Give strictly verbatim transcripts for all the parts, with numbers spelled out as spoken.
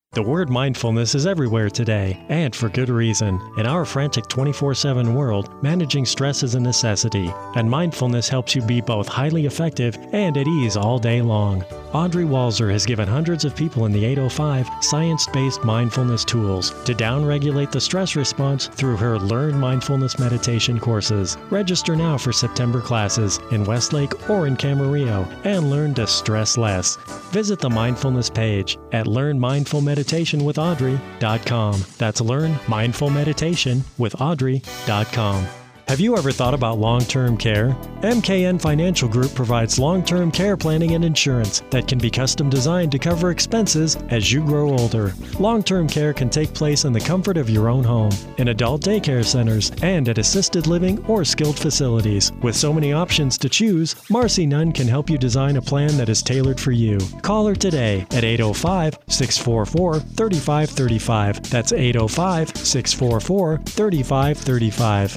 The word mindfulness is everywhere today, and for good reason. In our frantic twenty-four seven world, managing stress is a necessity, and mindfulness helps you be both highly effective and at ease all day long. Audrey Walzer has given hundreds of people in the eight oh five science-based mindfulness tools to downregulate the stress response through her Learn Mindfulness Meditation courses. Register now for September classes in Westlake or in Camarillo and learn to stress less. Visit the mindfulness page at learn mindful meditation with audrey dot com. That's learn mindful meditation with audrey dot com. Have you ever thought about long-term care? M K N Financial Group provides long-term care planning and insurance that can be custom designed to cover expenses as you grow older. Long-term care can take place in the comfort of your own home, in adult daycare centers, and at assisted living or skilled facilities. With so many options to choose, Marcy Nunn can help you design a plan that is tailored for you. Call her today at eight oh five, six four four, three five three five. That's eight oh five, six four four, three five three five.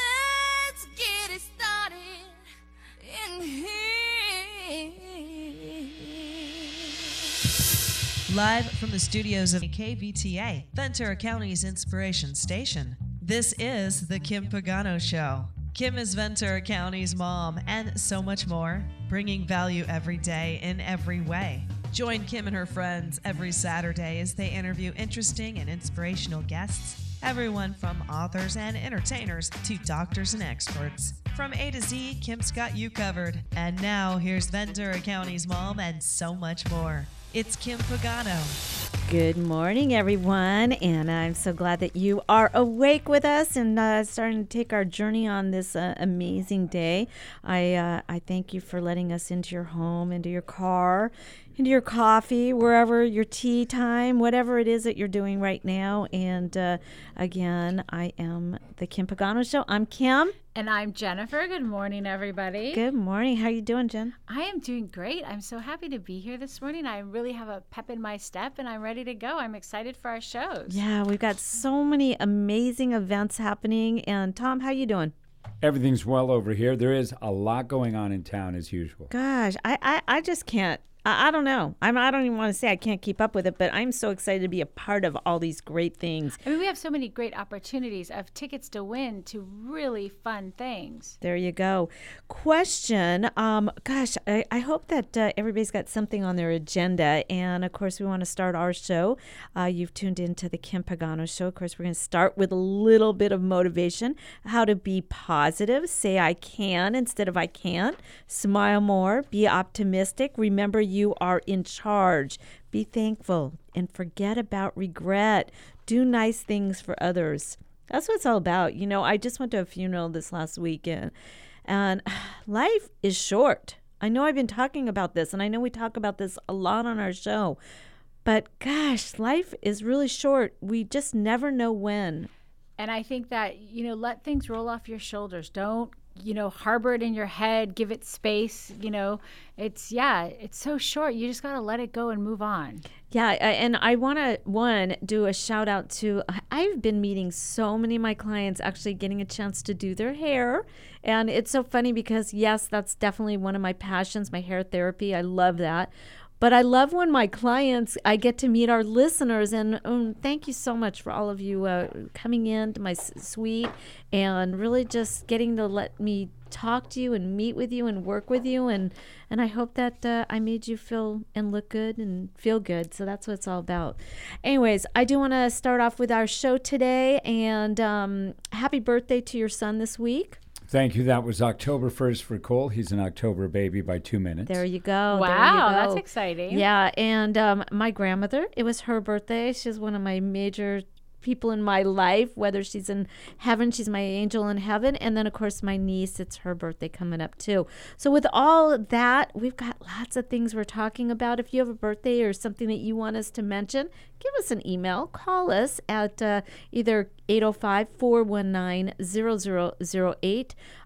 Live from the studios of K V T A, Ventura County's Inspiration Station, this is The Kim Pagano Show. Kim is Ventura County's mom and so much more, bringing value every day in every way. Join Kim and her friends every Saturday as they interview interesting and inspirational guests, everyone from authors and entertainers to doctors and experts. From A to Z, Kim's got you covered. And now, here's Ventura County's mom and so much more. It's Kim Pagano. Good morning, everyone, and I'm so glad that you are awake with us and uh, starting to take our journey on this uh, amazing day. I uh, I thank you for letting us into your home, into your car, into your coffee, wherever, your tea time, whatever it is that you're doing right now. And uh, again, I am the Kim Pagano Show. I'm Kim. And I'm Jennifer. Good morning, everybody. Good morning. How you doing, Jen? I am doing great. I'm so happy to be here this morning. I really have a pep in my step, and I'm ready to go. I'm excited for our shows. Yeah, we've got so many amazing events happening. And Tom, how you doing? Everything's well over here. There is a lot going on in town as usual. Gosh, I, I, I just can't. I, I don't know. I'm, I don't even want to say I can't keep up with it, but I'm so excited to be a part of all these great things. I mean, we have so many great opportunities of tickets to win to really fun things. There you go. Question. Um, gosh, I, I hope that uh, everybody's got something on their agenda. And, of course, we want to start our show. Uh, you've tuned into the Kim Pagano Show. Of course, we're going to start with a little bit of motivation, how to be positive. Say I can instead of I can't. Smile more. Be optimistic. Remember, you are in charge. Be thankful and forget about regret. Do nice things for others. That's what it's all about. You know, I just went to a funeral this last weekend, and life is short. I know I've been talking about this, and I know we talk about this a lot on our show, but gosh, life is really short. We just never know when. And I think that, you know, let things roll off your shoulders. Don't, you know, harbor it in your head, give it space. You know, it's, yeah, it's so short. You just got to let it go and move on. Yeah. I- And I want to, one, do a shout out to, I've been meeting so many of my clients actually getting a chance to do their hair. And it's so funny because, yes, that's definitely one of my passions, my hair therapy. I love that. But I love when my clients, I get to meet our listeners, and um, thank you so much for all of you uh, coming in to my s- suite and really just getting to let me talk to you and meet with you and work with you. And, and I hope that uh, I made you feel and look good and feel good. So that's what it's all about. Anyways, I do want to start off with our show today. And um, happy birthday to your son this week. Thank you. That was October first for Cole. He's an October baby by two minutes. There you go. Wow, there you go. That's exciting. Yeah, and um, my grandmother, it was her birthday. She's one of my major people in my life, whether she's in heaven, she's my angel in heaven. And then, of course, my niece, it's her birthday coming up, too. So with all that, we've got lots of things we're talking about. If you have a birthday or something that you want us to mention, give us an email. Call us at uh, either eight oh five, four one nine, zero zero zero eight.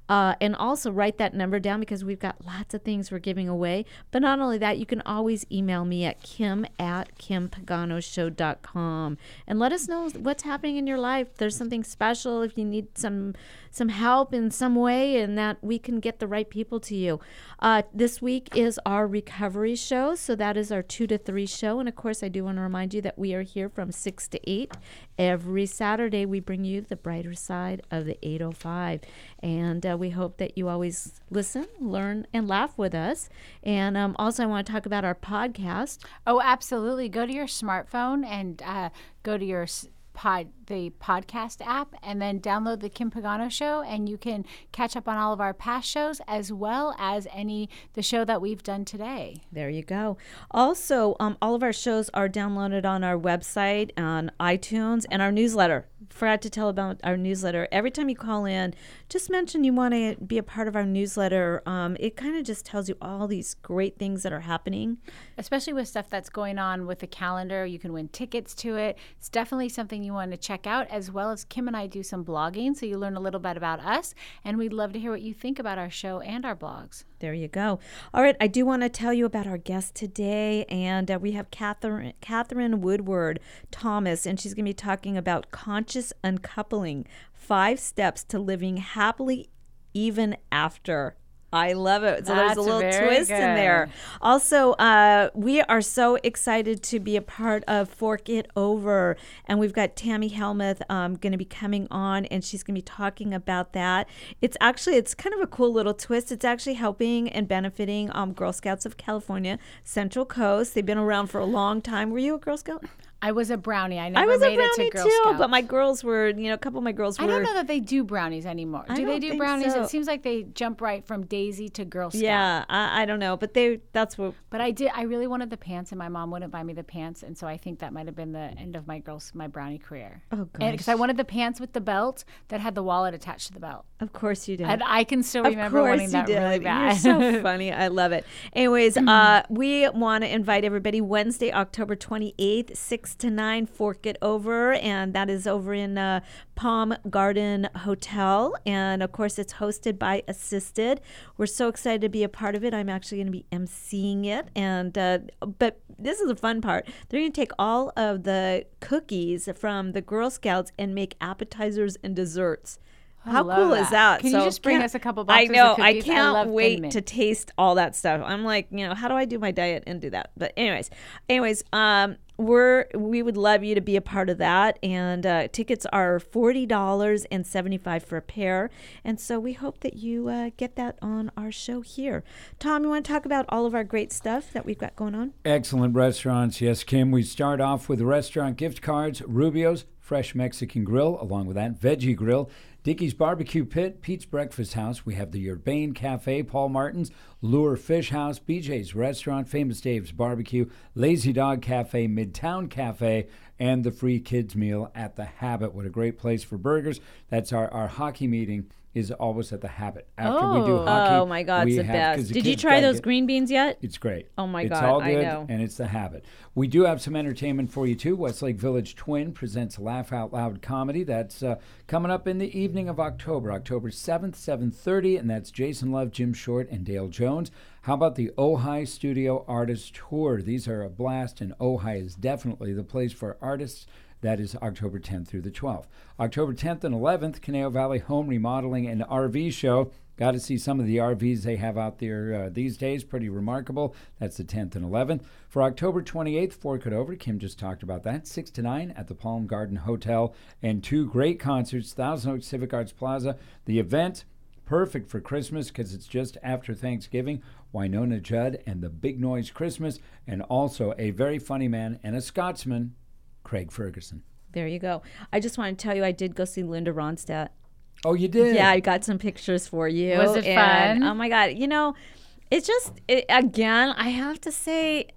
Uh, and also write that number down because we've got lots of things we're giving away. But not only that, you can always email me at kim at kim pagano show dot com and let us know what's happening in your life. If there's something special, if you need some some help in some way, and that we can get the right people to you. Uh, this week is our recovery show, so that is our two to three show. And of course, I do want to remind you that we are here from six to eight every Saturday. We bring you the brighter side of the eight oh five, and uh, we hope that you always listen, learn, and laugh with us. And um, also, I want to talk about our podcast. Oh, absolutely. Go to your smartphone and uh, go to your s- pod the podcast app and then download the Kim Pagano Show, and you can catch up on all of our past shows as well as any the show that we've done today. There you go. Also, um, all of our shows are downloaded on our website, on iTunes, and our newsletter. Forgot to tell about our newsletter. Every time you call in, just mention you want to be a part of our newsletter. Um, it kind of just tells you all these great things that are happening. Especially with stuff that's going on with the calendar. You can win tickets to it. It's definitely something you want to check out, as well as Kim and I do some blogging, so you learn a little bit about us, and we'd love to hear what you think about our show and our blogs. There you go. All right, I do want to tell you about our guest today, and uh, we have Catherine, Catherine Woodward Thomas, and she's going to be talking about conscious uncoupling, five steps to living happily even after. I love it. So That's there's a little very twist good. in there. Also, uh, we are so excited to be a part of Fork It Over. And we've got Tammy Helmuth um, going to be coming on, and she's going to be talking about that. It's actually, it's kind of a cool little twist. It's actually helping and benefiting um, Girl Scouts of California, Central Coast. They've been around for a long time. Were you a Girl Scout? I was a brownie. I never I was made a it brownie to Girl too, Scouts. but my girls were, you know, a couple of my girls were. I don't know that they do brownies anymore. I Do they don't do think brownies? so. It seems like they jump right from Daisy to Girl Scout. Yeah, I, I don't know, but they that's what. But I did. I really wanted the pants, and my mom wouldn't buy me the pants, and so I think that might have been the end of my girls, my brownie career. Oh And because I gosh. wanted the pants with the belt that had the wallet attached to the belt, Of course you did. and I can still Of remember course wanting you that did. really bad. You're so funny. I love it. Anyways, uh, we want to invite everybody Wednesday, October twenty-eighth, six to nine, Fork It Over. And that is over in uh, Palm Garden Hotel. And of course, it's hosted by Assisted. We're so excited to be a part of it. I'm actually going to be emceeing it. And uh, but this is the fun part. They're going to take all of the cookies from the Girl Scouts and make appetizers and desserts. I How love cool is that? Can you So just bring can't- us a couple I boxes know. of I cookies? can't love Thin wait Mint. to taste all that stuff. I'm like, you know, how do I do my diet and do that? But anyways, anyways, um, we're we would love you to be a part of that. And uh, tickets are forty dollars and seventy-five cents for a pair. And so we hope that you uh, get that on our show here. Tom, you want to talk about all of our great stuff that we've got going on? Excellent restaurants. Yes, Kim. We start off with restaurant gift cards, Rubio's Fresh Mexican Grill, along with that, Veggie Grill, Dickey's Barbecue Pit, Pete's Breakfast House. We have the Urbane Cafe, Paul Martin's Lure Fish House, B J's Restaurant, Famous Dave's Barbecue, Lazy Dog Cafe, Midtown Cafe, and the free kids meal at the Habit. What a great place for burgers. That's our, our hockey meeting is always at the Habit. After we do Oh. hockey, Oh my God, we it's the have- 'cause best. the Did you kids try gotta those get- green beans yet? It's great. Oh my it's God, all I good, know. and it's the Habit. We do have some entertainment for you too. Westlake Village Twin presents Laugh Out Loud Comedy. That's uh, coming up in the evening of October, October seventh, seven thirty, and that's Jason Love, Jim Short, and Dale Jones. How about the Ojai Studio Artist Tour? These are a blast, and Ojai is definitely the place for artists. That is October tenth through the twelfth. October tenth and eleventh, Conejo Valley Home Remodeling and R V Show. Got to see some of the R Vs they have out there uh, these days. Pretty remarkable. That's the tenth and eleventh. For October twenty-eighth, Fork It Over. Kim just talked about that. six to nine at the Palm Garden Hotel. And two great concerts, Thousand Oaks Civic Arts Plaza. The event, perfect for Christmas because it's just after Thanksgiving. Winona Judd and the Big Noise Christmas. And also a very funny man and a Scotsman, Craig Ferguson. There you go. I just want to tell you, I did go see Linda Ronstadt. Oh, you did? Yeah, I got some pictures for you. Was it and, fun? Oh my God. You know, it's just, it, again, I have to say,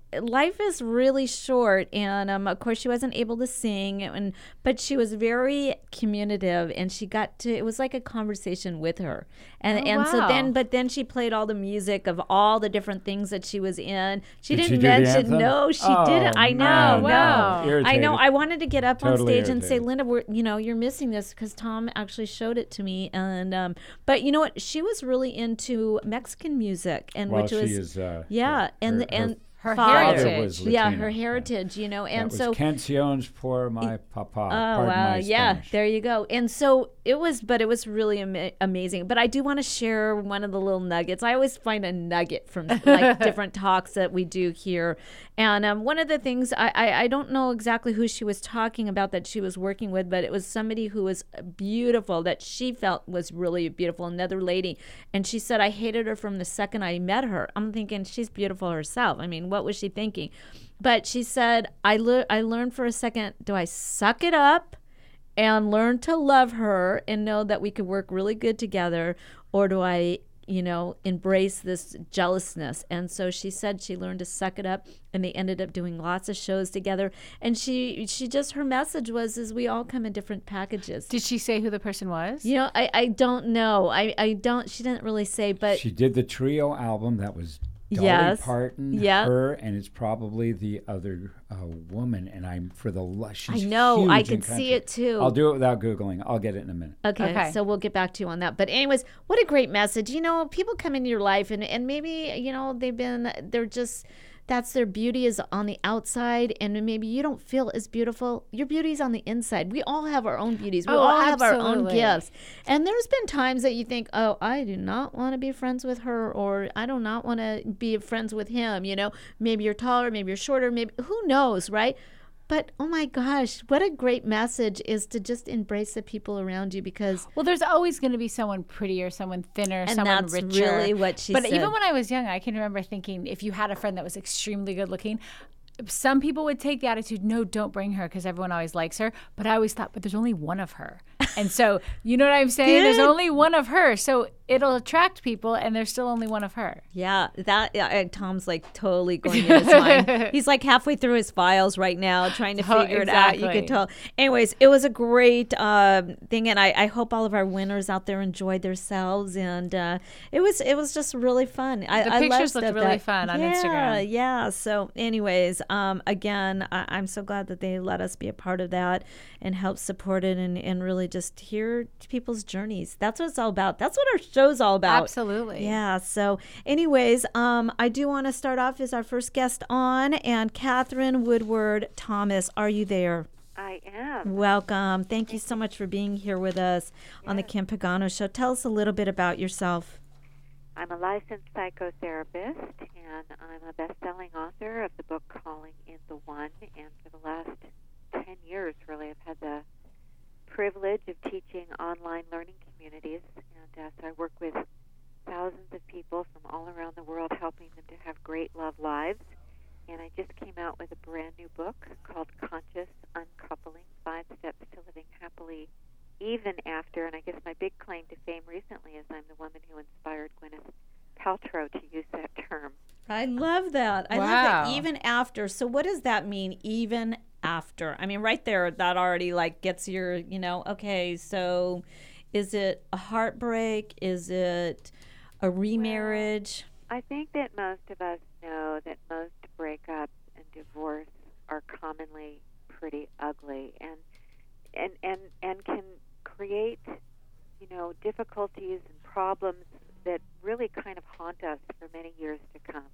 life is really short, and um, of course she wasn't able to sing, and but she was very communicative, and she got to. It was like a conversation with her, and Oh, and so wow. then, but then she played all the music of all the different things that she was in. She Did didn't she do the mention. anthem? No, she Oh, didn't. I know. man, no. wow. I know. Irritated. I wanted to get up on Totally stage and say, irritated. Linda, we're, you know, you're missing this because Tom actually showed it to me, and um, but you know what? She was really into Mexican music, and Well, which she was is. Uh, yeah, and her, the, and Her father- heritage. was yeah, Latino. her heritage, you know, That and was so Canciones por my papa. oh Pardon wow, my yeah, Spanish. there you go. And so it was, but it was really ama- amazing. But I do want to share one of the little nuggets. I always find a nugget from like different talks that we do here. And um, one of the things I, I I don't know exactly who she was talking about that she was working with, but it was somebody who was beautiful that she felt was really beautiful. Another lady, and she said, I hated her from the second I met her. I'm thinking she's beautiful herself. I mean, what was she thinking? But she said, I le- I learned for a second, do I suck it up and learn to love her and know that we could work really good together, or do I, you know, embrace this jealousness? And so she said she learned to suck it up, and they ended up doing lots of shows together. And she she just, her message was, is we all come in different packages. Did she say who the person was? You know, I, I don't know. I, I don't, she didn't really say, but She did the trio album that was Dolly Yes. Parton, Yeah. her, and it's probably the other uh, woman. And I'm for the lu- she's I know, huge I in could see country. it too. I'll do it without googling. I'll get it in a minute. Okay, Okay. so we'll get back to you on that. But anyways, what a great message. You know, people come into your life and, and maybe, you know, they've been, they're just, that's their beauty is on the outside, and maybe you don't feel as beautiful. Your beauty is on the inside. We all have our own beauties. We Oh, all have our own absolutely. gifts. And there's been times that you think, oh, I do not want to be friends with her, or I do not want to be friends with him. You know, maybe you're taller, maybe you're shorter, maybe, who knows, right? But oh my gosh, what a great message is to just embrace the people around you, because Well, there's always going to be someone prettier, someone thinner, And someone that's richer. really what she but said. even when I was young, I can remember thinking if you had a friend that was extremely good looking, some people would take the attitude, no, don't bring her because everyone always likes her. But I always thought, but there's only one of her. And so, you know what I'm saying? There's Good. only one of her. So it'll attract people, and there's still only one of her. yeah, that yeah, and Tom's like totally going in his mind. He's like halfway through his files right now, trying to Oh, figure it out. You exactly. could tell. Anyways, it was a great um, thing, and I, I hope all of our winners out there enjoyed themselves. And uh, it was it was just really fun. I, The I pictures loved looked that- really that- fun on yeah, Instagram. Yeah. So, anyways, um, again, I, I'm so glad that they let us be a part of that and help support it, and, and really just hear people's journeys. That's what it's all about. That's what our show's all about. Absolutely. Yeah. So, anyways, um, I do want to start off as our first guest on, and Catherine Woodward Thomas. Are you there? I am. Welcome. Thank you so much for being here with us on the Kim Pagano Show. Tell us a little bit about yourself. I'm a licensed psychotherapist, and I'm a best-selling author of the book Calling in the One. And for the last ten years, really, I've had the privilege of teaching online learning communities. And uh, so I work with thousands of people from all around the world, helping them to have great love lives. And I just came out with a brand new book called Conscious Uncoupling, Five Steps to Living Happily Even After. And I guess my big claim to fame recently is I'm the woman who inspired Gwyneth Paltrow to use that term. I love that. I love Wow. that. Even after. So what does that mean? Even after. I mean, right there, that already like gets your, you know, okay, so is it a heartbreak? Is it a remarriage? I think that most of us know that most breakups and divorce are commonly pretty ugly and and and, and can create, you know, difficulties and problems that really kind of haunt us for many years to come.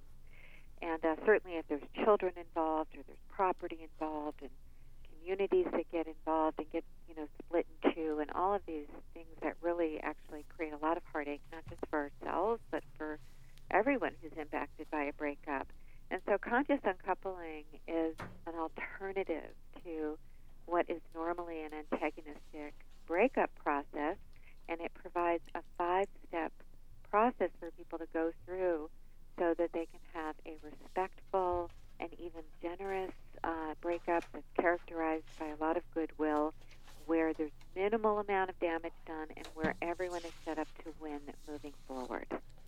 And uh, certainly if there's children involved or there's property involved and communities that get involved and get, you know, split in two, and all of these things that really actually create a lot of heartache, not just for ourselves, but for everyone who's impacted by a breakup. And so conscious uncoupling is an alternative to what is normally an antagonistic breakup process, and it provides a five-step process for people to go through so that they can have a respectful and even generous uh, breakup that's characterized by a lot of goodwill, where there's minimal amount of damage done and where everyone is set up to win moving forward.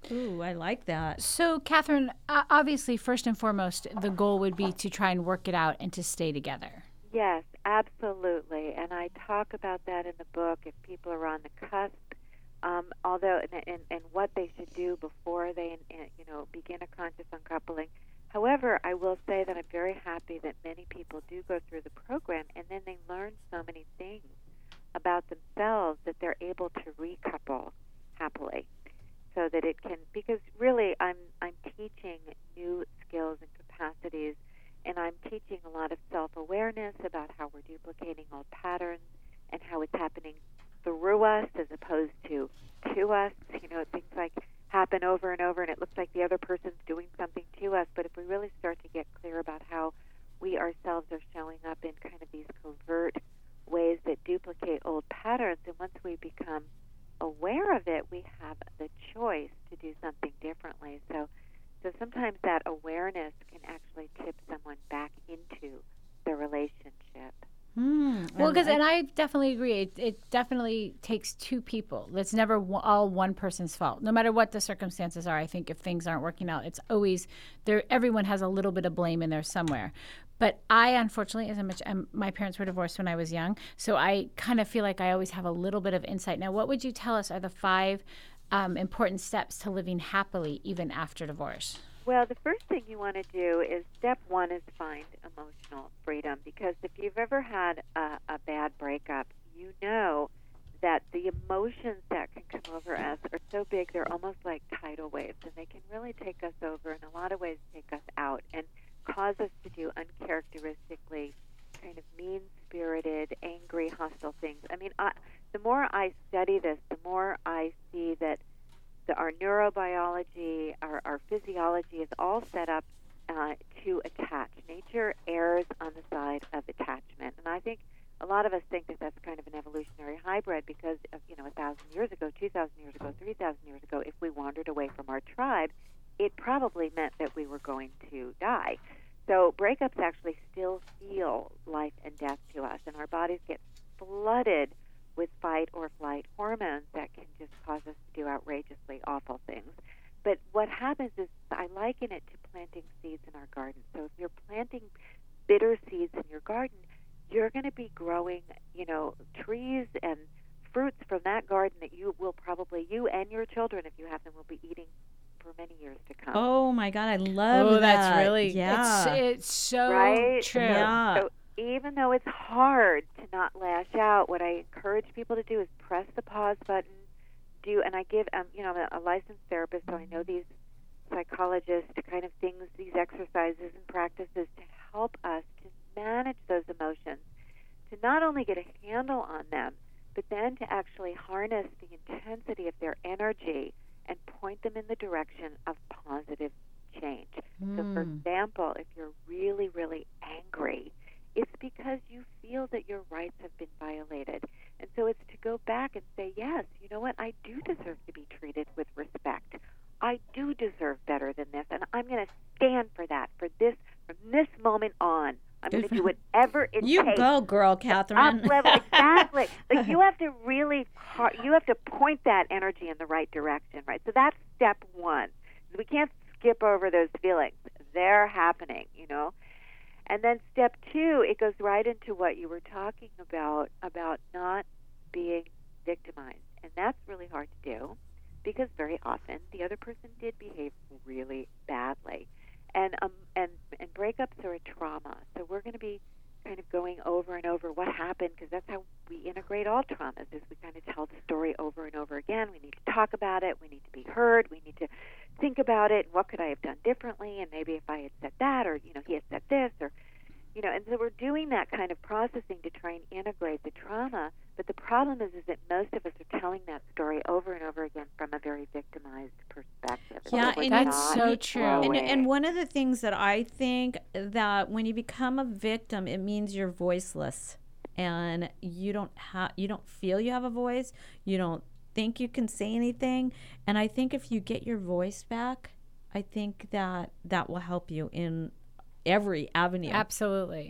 Ooh, I like that. So, Catherine, uh, obviously, first and foremost, the goal would be to try and work it out and to stay together. Yes, absolutely. And I talk about that in the book if people are on the cusp, um, although and, and, and what they should do before they, you know, begin a conscious uncoupling. However, I will say that I'm very happy that many people do go through the program and then they learn so many things about themselves that they're able to recouple happily, so that it can, because really I'm I'm teaching new skills and capacities, and I'm teaching a lot of self-awareness about how we're duplicating old patterns and how it's happening through us as opposed to to us. You know, things like happen over and over and it looks like the other person's doing something to us, but if we really start to get clear about how we ourselves are showing up in kind of these covert ways that duplicate old patterns, and once we become aware of it, we have the choice to do something differently. So so sometimes that awareness can actually tip someone back into the relationship. Mm, Well, because, like- and I definitely agree, it, it definitely takes two people. It's never w- all one person's fault. No matter what the circumstances are, I think if things aren't working out, it's always there. Everyone has a little bit of blame in there somewhere. But I, unfortunately, as I mentioned, um, my parents were divorced when I was young, so I kind of feel like I always have a little bit of insight. Now, what would you tell us are the five um, important steps to living happily even after divorce? Well, the first thing you want to do is step one is find emotional freedom, because if you've ever had a, a bad breakup, you know that the emotions that can come over us are so big they're almost like tidal waves, and they can really take us over, in a lot of ways take us out and cause us to do uncharacteristically kind of mean-spirited, angry, hostile things. I mean, I, the more I study this, the more I see that the, our neurobiology, our, our physiology is all set up uh, to attach. Nature errs on the side of attachment. And I think a lot of us think that that's kind of an evolutionary hybrid because, of, you know, a thousand years ago, two thousand years ago, three thousand years ago, if we wandered away from our tribe, it probably meant that we were going to die. So breakups actually still feel life and death to us, and our bodies get flooded with fight or flight hormones that can just cause us to do outrageously awful things. But what happens is I liken it to planting seeds in our garden. So if you're planting bitter seeds in your garden, you're going to be growing, you know, trees and fruits from that garden that you will probably, you and your children, if you have them, will be eating for many years to come. Oh my God, I love Oh, that. that's really, yeah. it's, it's so Right? true. Yeah. So even though it's hard to not lash out, what I encourage people to do is press the pause button. Do and I give, um, you know, I'm a, a licensed therapist, so I know these psychologists kind of things, these exercises and practices to help us to manage those emotions, to not only get a handle on them, but then to actually harness the intensity of their energy and point them in the direction of positive change. Mm. So, for example, if you're really, really angry, it's because you feel that your rights have been violated. And so it's to go back and say, yes, you know what, I do deserve to be treated with respect. I do deserve better than this, and I'm going to stand for that, for this, from this moment on. I'm going to do whatever it You takes. go, girl, Catherine. Up level, exactly. Like you have to really, hard, you have to point that energy in the right direction, right? So that's step one. We can't skip over those feelings. They're happening, you know. And then step two, it goes right into what you were talking about, about not being victimized. And that's really hard to do because very often the other person did behave really badly. And um, and and breakups are a trauma. So we're going to be kind of going over and over what happened, because that's how we integrate all traumas, is we kind of tell the story over and over again. We need to talk about it. We need to be heard. We need to think about it. What could I have done differently? And maybe if I had said that, or, you know, he had said this, or, you know, and so we're doing that kind of processing to try and integrate the trauma. But the problem is, is that most of us are telling that story over and over again from a very victimized perspective. Yeah, so we're and not That's so true. And, growing. and one of the things that I think that when you become a victim, it means you're voiceless, and you don't have, you don't feel you have a voice. You don't think you can say anything. And I think if you get your voice back, I think that that will help you in every avenue. Absolutely.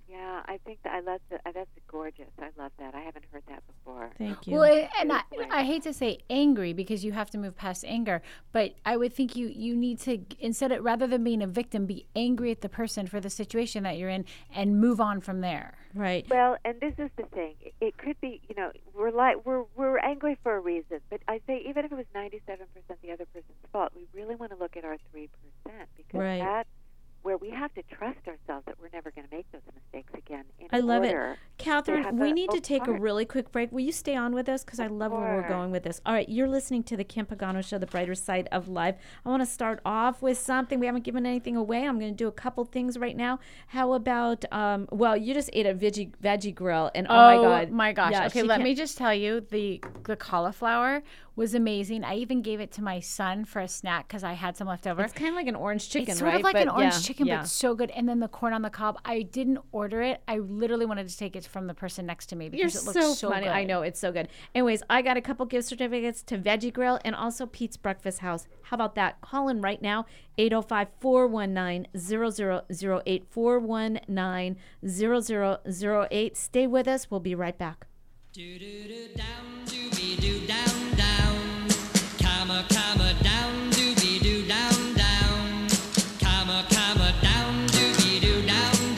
Yeah, I think that I love the, uh, that's gorgeous. I love that. I haven't heard that before. Thank you. Well, it, and I, I hate to say angry because you have to move past anger, but I would think you, you need to, instead of, rather than being a victim, be angry at the person for the situation that you're in and move on from there. Right. Well, and this is the thing. It, it could be, you know, we're like we're we're angry for a reason, but I say even if it was ninety-seven percent the other person's fault, we really want to look at our three percent because Right. that's where we have to trust ourselves that we're never going to make those mistakes again. In I love order it. Catherine, have we a need to open take a heart. really quick break. Will you stay on with us? Because I love where we're course. going with this. All right, you're listening to the Kim Pagano Show, the brighter side of life. I want to start off with something. We haven't given anything away. I'm going to do a couple things right now. How about, um, well, you just ate a veggie, veggie grill, and oh, my God. my gosh. Yeah, okay, she let can't- me just tell you, the the cauliflower was amazing. I even gave it to my son for a snack because I had some left over. It's kind of like an orange chicken, It's sort right? of like an But orange yeah, chicken, yeah. but so good. And then the corn on the cob. I didn't order it. I literally wanted to take it from the person next to me You're because it looks so, so, funny. good. I know, it's so good. Anyways, I got a couple gift certificates to Veggie Grill and also Pete's Breakfast House. How about that? Call in right now, eight oh five, four one nine, zero zero zero eight, four one nine, zero zero zero eight. Stay with us. We'll be right back. Do do do down, doobie doo down down, comma comma down, doobie doo down down, comma comma down, doobie doo down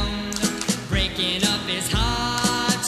down. Breaking up is hard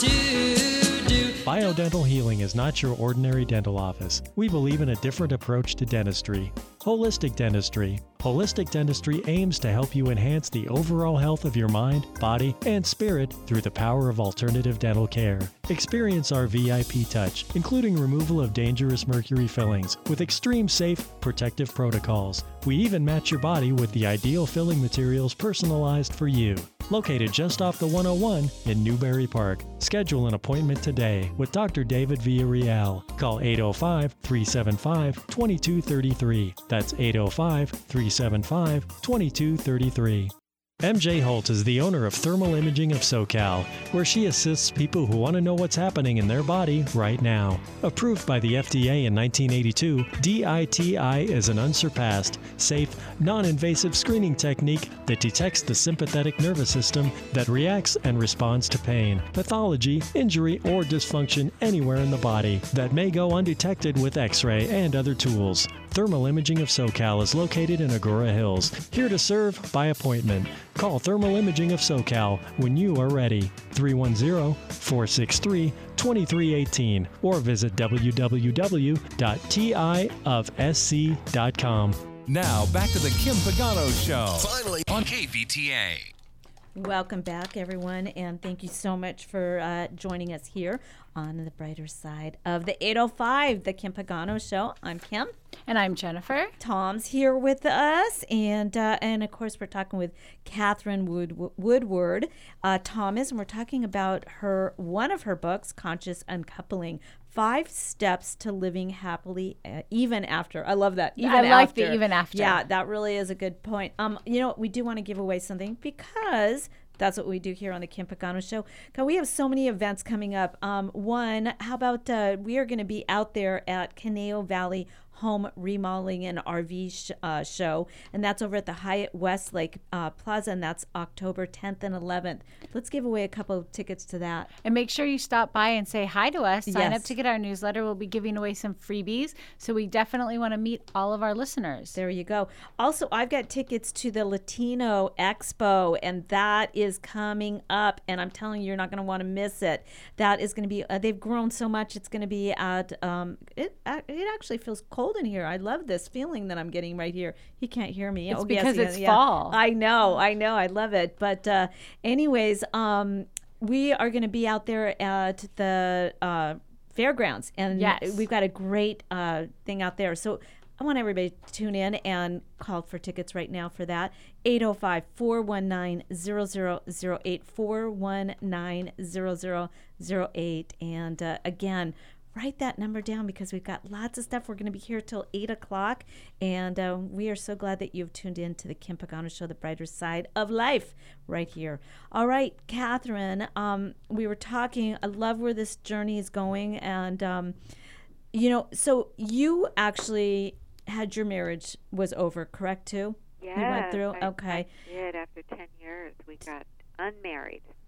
to do. Biodental Healing is not your ordinary dental office. We believe in a different approach to dentistry. Holistic dentistry. Holistic dentistry aims to help you enhance the overall health of your mind, body, and spirit through the power of alternative dental care. Experience our V I P touch, including removal of dangerous mercury fillings with extreme safe, protective protocols. We even match your body with the ideal filling materials personalized for you. Located just off the one oh one in Newbury Park. Schedule an appointment today with Doctor David Villarreal. Call eight oh five, three seven five, two two three three. That's eight oh five, three seven five, two two three three. M J Holt is the owner of Thermal Imaging of SoCal, where she assists people who want to know what's happening in their body right now. Approved by the F D A in nineteen eighty-two, D I T I is an unsurpassed, safe, non-invasive screening technique that detects the sympathetic nervous system that reacts and responds to pain, pathology, injury, or dysfunction anywhere in the body that may go undetected with X-ray and other tools. Thermal Imaging of SoCal is located in Agora Hills, here to serve by appointment. Call Thermal Imaging of SoCal when you are ready, three one zero, four six three, two three one eight, or visit w w w dot t i of s c dot com. Now, back to the Kim Pagano Show. Finally on K V T A. Welcome back, everyone, and thank you so much for uh, joining us here on the brighter side of the eight oh five, the Kim Pagano Show. I'm Kim. And I'm Jennifer. Tom's here with us, and uh, and of course we're talking with Catherine Wood, Woodward uh, Thomas, and we're talking about her one of her books, Conscious Uncoupling: Five Steps to Living Happily uh, Even After. I love that. Even I like after. the even after. Yeah, that really is a good point. Um, you know, we do want to give away something because that's what we do here on the Kim Pagano Show. God, we have so many events coming up. Um, one, how about uh, we are going to be out there at Conejo Valley Home Remodeling and R V sh- uh, show, and that's over at the Hyatt Westlake uh, Plaza, and that's October tenth and eleventh. Let's give away a couple of tickets to that. And make sure you stop by and say hi to us. Sign Yes. up to get our newsletter. We'll be giving away some freebies. So we definitely want to meet all of our listeners. There you go. Also, I've got tickets to the Latino Expo, and that is coming up. And I'm telling you, you're not going to want to miss it. That is going to be, uh, they've grown so much. It's going to be at, um, it uh, it actually feels cold in here. I love this feeling that I'm getting right here. He can't hear me. It's yes, because yes, it's yeah. fall. I know, I know. I love it. But uh, anyways, um, we are going to be out there at the uh, fairgrounds, and Yes. we've got a great uh, thing out there. So I want everybody to tune in and call for tickets right now for that. eight oh five, four one nine, zero zero zero eight, four one nine, zero zero zero eight. And uh, again, write that number down because we've got lots of stuff. We're going to be here till eight o'clock. And uh, we are so glad that you've tuned in to the Kim Pagano Show, the brighter side of life, right here. All right, Catherine, um, we were talking. I love where this journey is going. And, um, you know, so you actually had your marriage was over, correct, too? Yes, You went through? I, Okay. I did. After ten years, we got unmarried.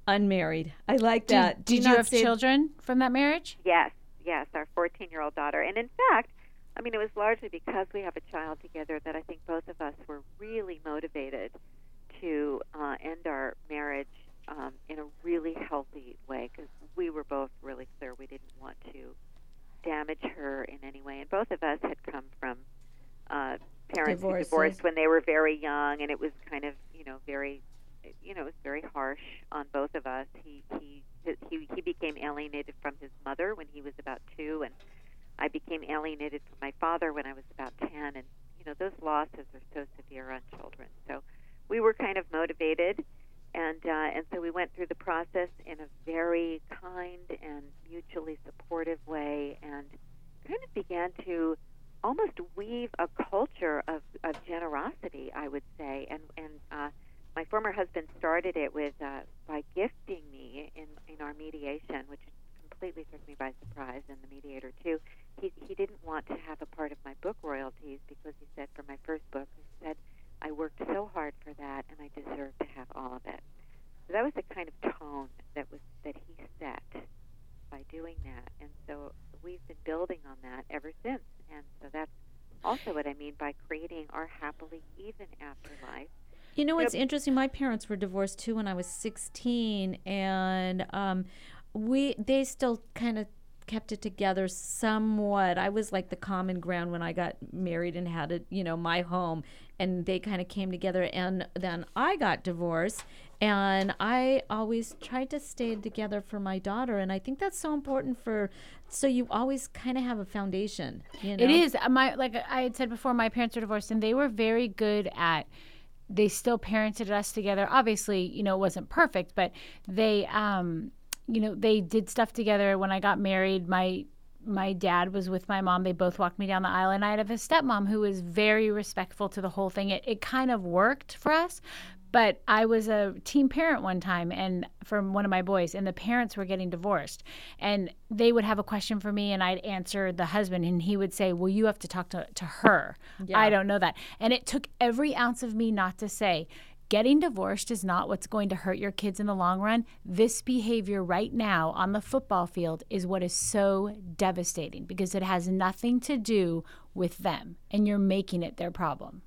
unmarried. I like Did, that. Do did you not have say- children from that marriage? Yes, yes, our fourteen-year-old daughter. And in fact, I mean, it was largely because we have a child together that I think both of us were really motivated to uh, end our marriage um, in a really healthy way, because we were both really clear we didn't want to damage her in any way. And both of us had come from uh, parents Divorces. who divorced when they were very young, and it was kind of, you know, very, you know, it was very harsh on both of us. He he he he became alienated from his mother when he was about two, and I became alienated from my father when I was about ten. And you know, those losses are so severe on children. So we were kind of motivated, and uh, and so we went through the process in a very kind and mutually supportive way, and kind of began to almost weave a culture of, of generosity, I would say. And and uh, my former husband started it with uh, by gifting me in in our mediation, which completely took me by surprise, and the mediator too. He he didn't want to have a part of my book royalties, because he said for my first book, he said, I worked so hard for that, and I deserve to have all of it. So that was the kind of tone that was that he set by doing that, and so we've been building on that ever since. And so that's also what I mean by creating our happily even afterlife. You know what's Yep. interesting? My parents were divorced too when I was sixteen, and um, we they still kind of kept it together somewhat. I was like the common ground when I got married and had a, you know, my home, and they kind of came together. And then I got divorced, and I always tried to stay together for my daughter, and I think that's so important for. So you always kind of have a foundation. You know? It is. Uh, My like I had said before, my parents are divorced, and they were very good at. They still parented us together. Obviously, you know, it wasn't perfect, but they, um, you know, they did stuff together. When I got married, my my dad was with my mom. They both walked me down the aisle, and I had a stepmom who was very respectful to the whole thing. It it kind of worked for us. But I was a teen parent one time, and from one of my boys, and the parents were getting divorced, and they would have a question for me, and I'd answer the husband, and he would say, well, you have to talk to, to her. Yeah. I don't know that. And it took every ounce of me not to say, getting divorced is not what's going to hurt your kids in the long run. This behavior right now on the football field is what is so devastating, because it has nothing to do with them, and you're making it their problem.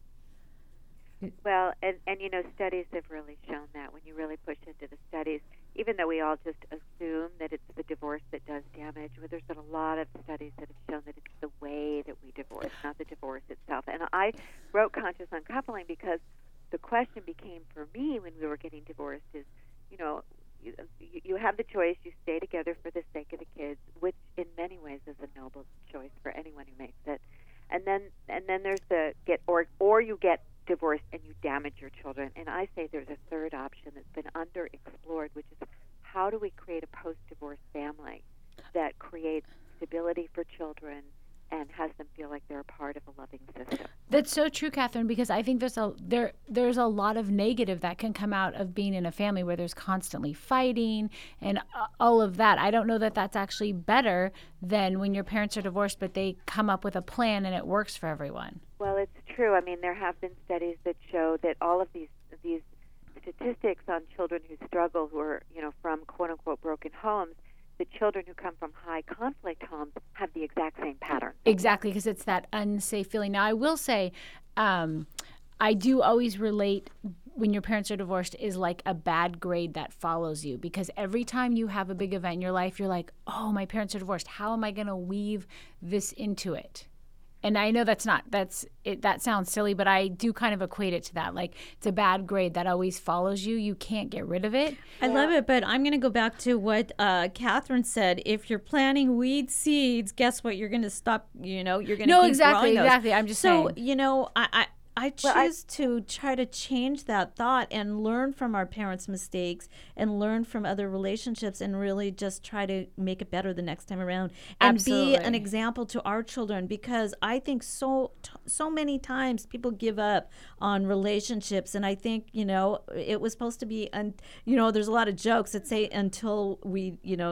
Well, and, and you know, studies have really shown that when you really push into the studies, even though we all just assume that it's the divorce that does damage, well, there's been a lot of studies that have shown that it's the way that we divorce, not the divorce itself. And I wrote Conscious Uncoupling because the question became for me when we were getting divorced is, you know, you, you have the choice, you stay together for the sake of the kids, which in many ways is a noble choice for anyone who makes it. And then and then there's the get or or you get divorced and you damage your children. And I say there's a third option that's been underexplored, which is how do we create a post-divorce family that creates stability for children and has them feel like they're a part of a loving system. That's so true, Catherine, because I think there's a there there's a lot of negative that can come out of being in a family where there's constantly fighting and uh, all of that. I don't know that that's actually better than when your parents are divorced, but they come up with a plan and it works for everyone. Well, it's true. I mean, there have been studies that show that all of these these statistics on children who struggle, who are, you know, from quote-unquote broken homes, the children who come from high conflict homes have the exact same pattern. Exactly, because it's that unsafe feeling. Now, I will say, um, I do always relate when your parents are divorced is like a bad grade that follows you, because every time you have a big event in your life, you're like, oh, my parents are divorced. How am I going to weave this into it? And I know that's not, that's it, that sounds silly, but I do kind of equate it to that. Like, it's a bad grade that always follows you. You can't get rid of it. I love it, but I'm going to go back to what uh, Catherine said. If you're planting weed seeds, guess what? You're going to stop, you know, you're going to No, keep exactly, growing those. exactly. I'm just so, saying. you know, I, I, I choose Well, I- to try to change that thought and learn from our parents' mistakes and learn from other relationships and really just try to make it better the next time around and be an Absolutely. example to our children, because I think so so many times people give up on relationships, and I think, you know, it was supposed to be, un, you know, there's a lot of jokes that say until we, you know,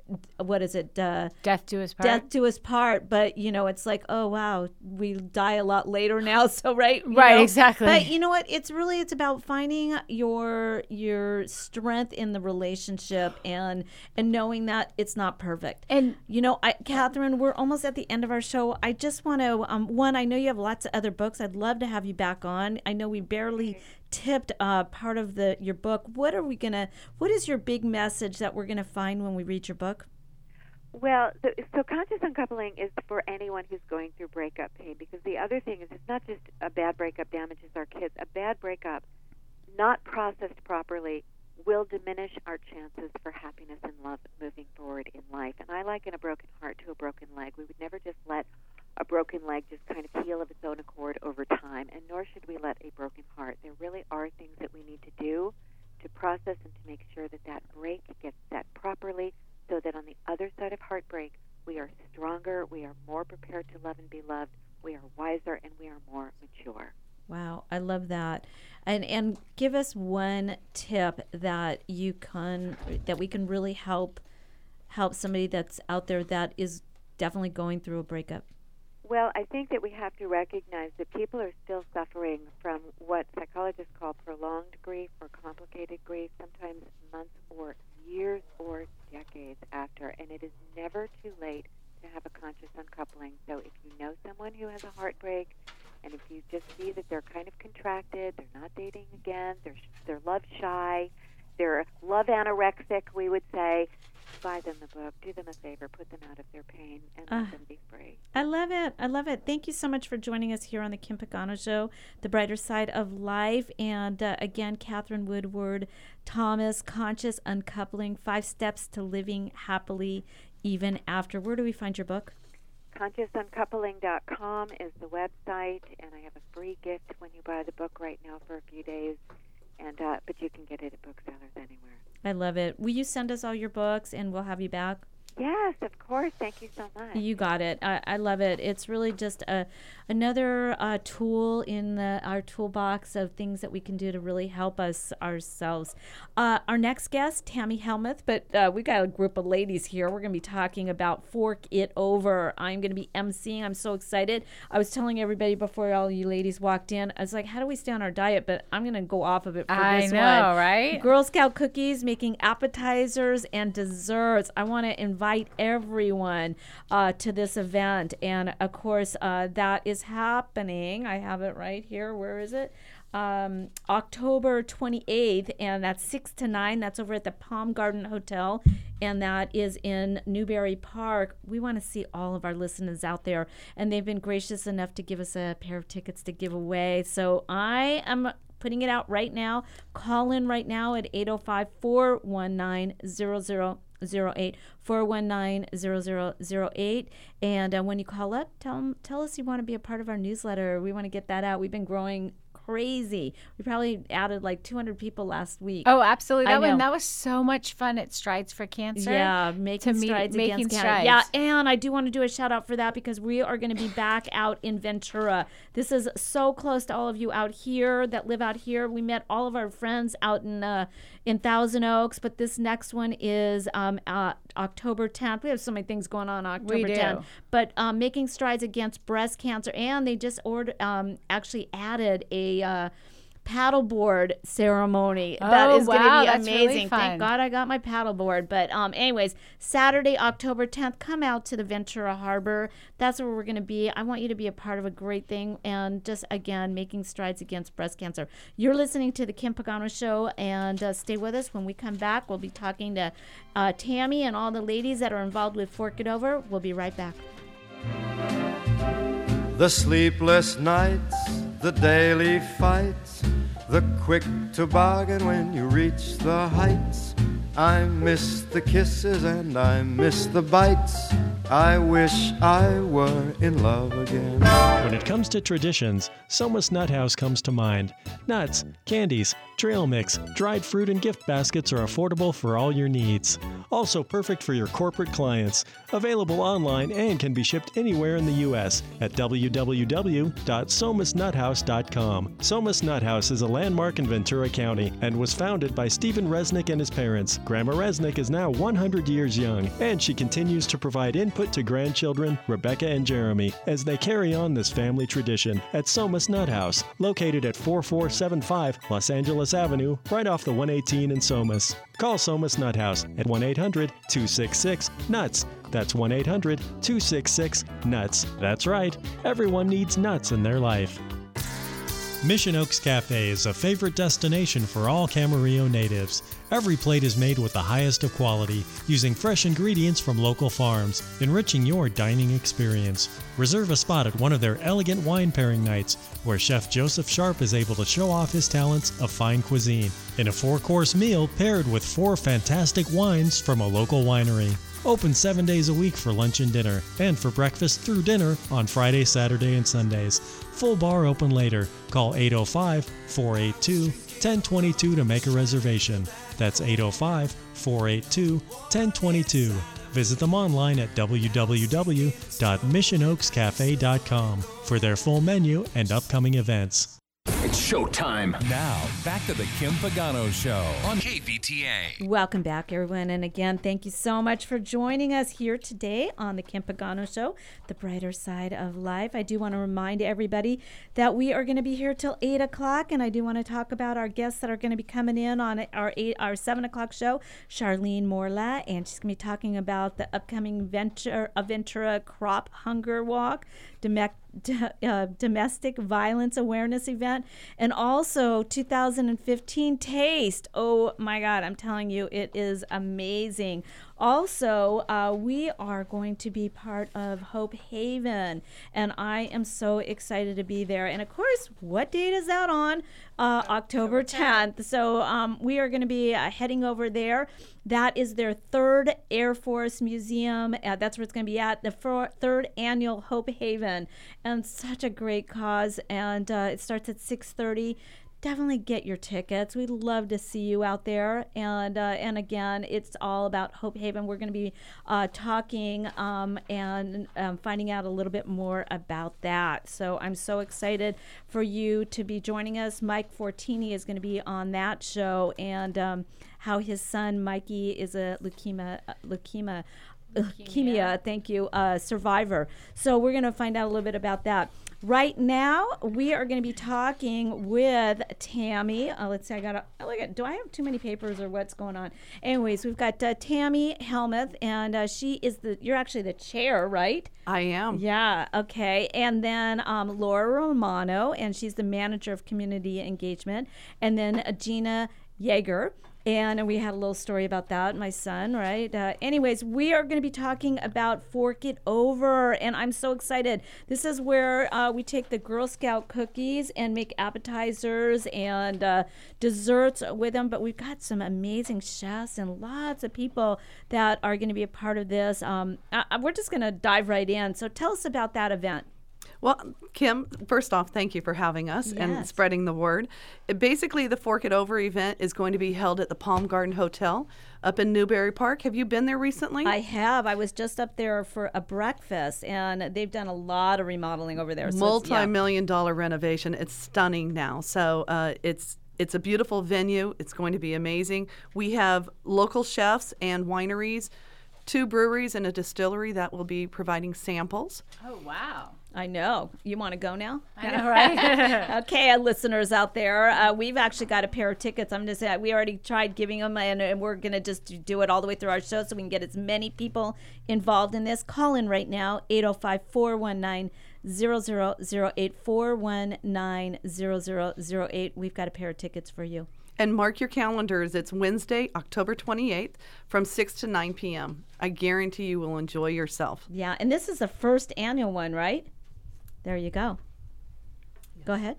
what is it? Uh, Death to his part. Death to his part. But, you know, it's like, oh, wow, we die a lot later now. So, right. you Right, know? exactly. But you know what? It's really, it's about finding your your strength in the relationship and and knowing that it's not perfect. And, you know, I, Catherine, we're almost at the end of our show. I just want to, um, one, I know you have lots of other books. I'd love to have you back on. I know we barely tipped uh, part of the your book. What are we going to, what is your big message that we're going to find when we read your book? Well, so, so conscious uncoupling is for anyone who's going through breakup pain, because the other thing is it's not just a bad breakup damages our kids. A bad breakup, not processed properly, will diminish our chances for happiness and love moving forward in life. And I liken a broken heart to a broken leg. We would never just let a broken leg just kind of heal of its own accord over time, and nor should we let a broken heart. There really are things that we need to do to process and to make sure that that break gets set properly, so that on the other side of heartbreak, we are stronger, we are more prepared to love and be loved, we are wiser, and we are more mature. Wow, I love that. And and give us one tip that you can that we can really help help somebody that's out there that is definitely going through a breakup. Well, I think that we have to recognize that people are still suffering from what psychologists call prolonged grief or complicated grief, sometimes months or years or decades after, and it is never too late to have a conscious uncoupling. So if you know someone who has a heartbreak, and if you just see that they're kind of contracted, they're not dating again, they're they're love shy, they're love anorexic, we would say, buy them the book, do them a favor, put them out of their pain, and let Uh, them be free. I love it. I love it. Thank you so much for joining us here on the Kim Pagano Show, The Brighter Side of Life. And uh, again, Catherine Woodward Thomas, Conscious Uncoupling, Five Steps to Living Happily Even After. Where do we find your book? conscious uncoupling dot com is the website, and I have a free gift when you buy the book right now for a few days. And uh, but you can get it at booksellers anywhere. I love it. Will you send us all your books and we'll have you back? Yes, of course. Thank you so much. You got it. I, I love it. It's really just a another uh, tool in the, our toolbox of things that we can do to really help us ourselves. Uh, our next guest, Tammy Helmuth, but uh, we got a group of ladies here. We're going to be talking about Fork It Over. I'm going to be emceeing. I'm so excited. I was telling everybody before all you ladies walked in, I was like, how do we stay on our diet? But I'm going to go off of it for I this know, one. right? Girl Scout cookies, making appetizers and desserts. I want to invite everyone uh, to this event. And of course, uh, that is happening. I have it right here. Where is it? Um, October twenty-eighth, and that's six to nine. That's over at the Palm Garden Hotel, and that is in Newberry Park. We want to see all of our listeners out there, and they've been gracious enough to give us a pair of tickets to give away. So I am putting it out right now. Call in right now at eight oh five, four one nine, zero zero zero eight, four one nine, zero zero zero eight. And uh, when you call up, tell, 'em, tell us you want to be a part of our newsletter. We want to get that out. We've been growing crazy. We probably added like two hundred people last week. Oh, absolutely. I That, one, know. that was so much fun at Strides for Cancer. Yeah, making to meet- strides making against cancer. strides. Yeah, and I do want to do a shout out for that because we are going to be back out in Ventura. This is so close to all of you out here that live out here. We met all of our friends out in uh, in Thousand Oaks, but this next one is um, uh, October tenth. We have so many things going on October We do. tenth. But um, making strides against breast cancer, and they just ordered um, actually added a uh, paddleboard ceremony. that Oh, is going to wow, be that's really amazing. fun. Thank God I got my paddleboard. But um, anyways, Saturday, October tenth, come out to the Ventura Harbor. That's where we're going to be. I want you to be a part of a great thing and just, again, making strides against breast cancer. You're listening to the Kim Pagano Show, and uh, stay with us. When we come back, we'll be talking to uh, Tammy and all the ladies that are involved with Fork It Over. We'll be right back. The sleepless nights, the daily fights, the quick toboggan when you reach the heights. I miss the kisses and I miss the bites. I wish I were in love again. When it comes to traditions, Soma's Nut House comes to mind. Nuts, candies, trail mix, dried fruit, and gift baskets are affordable for all your needs. Also perfect for your corporate clients. Available online and can be shipped anywhere in the U S at w w w dot somas nut house dot com. Somas Nut House is a landmark in Ventura County and was founded by Stephen Resnick and his parents. Grandma Resnick is now one hundred years young, and she continues to provide input to grandchildren, Rebecca and Jeremy, as they carry on this family tradition at Somas Nut House, located at forty-four seventy-five Los Angeles Avenue, right off the one eighteen in Somas. Call Somas Nut House at one eight hundred two six six nuts. That's one eight hundred two six six nuts. That's right, everyone needs nuts in their life. Mission Oaks Cafe is a favorite destination for all Camarillo natives. Every plate is made with the highest of quality, using fresh ingredients from local farms, enriching your dining experience. Reserve a spot at one of their elegant wine pairing nights, where Chef Joseph Sharp is able to show off his talents of fine cuisine in a four-course meal paired with four fantastic wines from a local winery. Open seven days a week for lunch and dinner, and for breakfast through dinner on Friday, Saturday, and Sundays. Full bar open later. Call eight oh five, four eight two, one oh two two to make a reservation. That's eight oh five, four eight two, one oh two two. Visit them online at w w w dot mission oaks cafe dot com for their full menu and upcoming events. It's showtime. Now, back to the Kim Pagano Show on K V T A. Welcome back, everyone. And again, thank you so much for joining us here today on the Kim Pagano Show, the brighter side of life. I do want to remind everybody that we are going to be here till eight o'clock, and I do want to talk about our guests that are going to be coming in on our eight, our seven o'clock show, Charlene Morla, and she's going to be talking about the upcoming Ventura, Ventura Crop Hunger Walk, Domec- Uh, domestic violence awareness event, and also two thousand fifteen Taste. Oh my God, I'm telling you, it is amazing. Also, uh, we are going to be part of Hope Haven, and I am so excited to be there. And of course, what date is that on? Uh, October tenth. So um, we are going to be uh, heading over there. That is their third Air Force Museum. Uh, that's where it's going to be at, the for- third annual Hope Haven. And such a great cause. And uh, it starts at six thirty. Definitely get your tickets. We'd love to see you out there. And uh, and again, it's all about Hope Haven. We're going to be uh, talking um, and um, finding out a little bit more about that. So I'm so excited for you to be joining us. Mike Fortini is going to be on that show, and um, how his son Mikey is a leukemia uh, leukemia. Leukemia. leukemia, thank you, uh, survivor. So we're going to find out a little bit about that. Right now, we are going to be talking with Tammy. Uh, let's see, I got to look at, do I have too many papers or what's going on? Anyways, we've got uh, Tammy Helmuth, and uh, she is the, you're actually the chair, right? I am. Yeah, okay. And then um, Laura Romano, and she's the manager of community engagement. And then uh, Gina Yeager. And we had a little story about that, my son, right? Uh, anyways, we are going to be talking about Fork It Over, and I'm so excited. This is where uh, we take the Girl Scout cookies and make appetizers and uh, desserts with them, but we've got some amazing chefs and lots of people that are going to be a part of this. Um, I, we're just going to dive right in. So tell us about that event. Well, Kim, first off, thank you for having us Yes. and spreading the word. It, basically, the Fork It Over event is going to be held at the Palm Garden Hotel up in Newberry Park. Have you been there recently? I have. I was just up there for a breakfast, and they've done a lot of remodeling over there. So it's- yeah. Multi-million dollar renovation. It's stunning now. So uh, it's it's a beautiful venue. It's going to be amazing. We have local chefs and wineries, two breweries and a distillery that will be providing samples. Oh, wow. I know. You want to go now? I know, right? Okay, uh, listeners out there, uh, we've actually got a pair of tickets. I'm just saying, we already tried giving them, and, and we're going to just do it all the way through our show so we can get as many people involved in this. Call in right now, eight oh five, four one nine, zero zero zero eight, four one nine, zero zero zero eight. We've got a pair of tickets for you. And mark your calendars. It's Wednesday, October twenty-eighth from six to nine p.m. I guarantee you will enjoy yourself. Yeah, and this is the first annual one, right? There you go. Go ahead.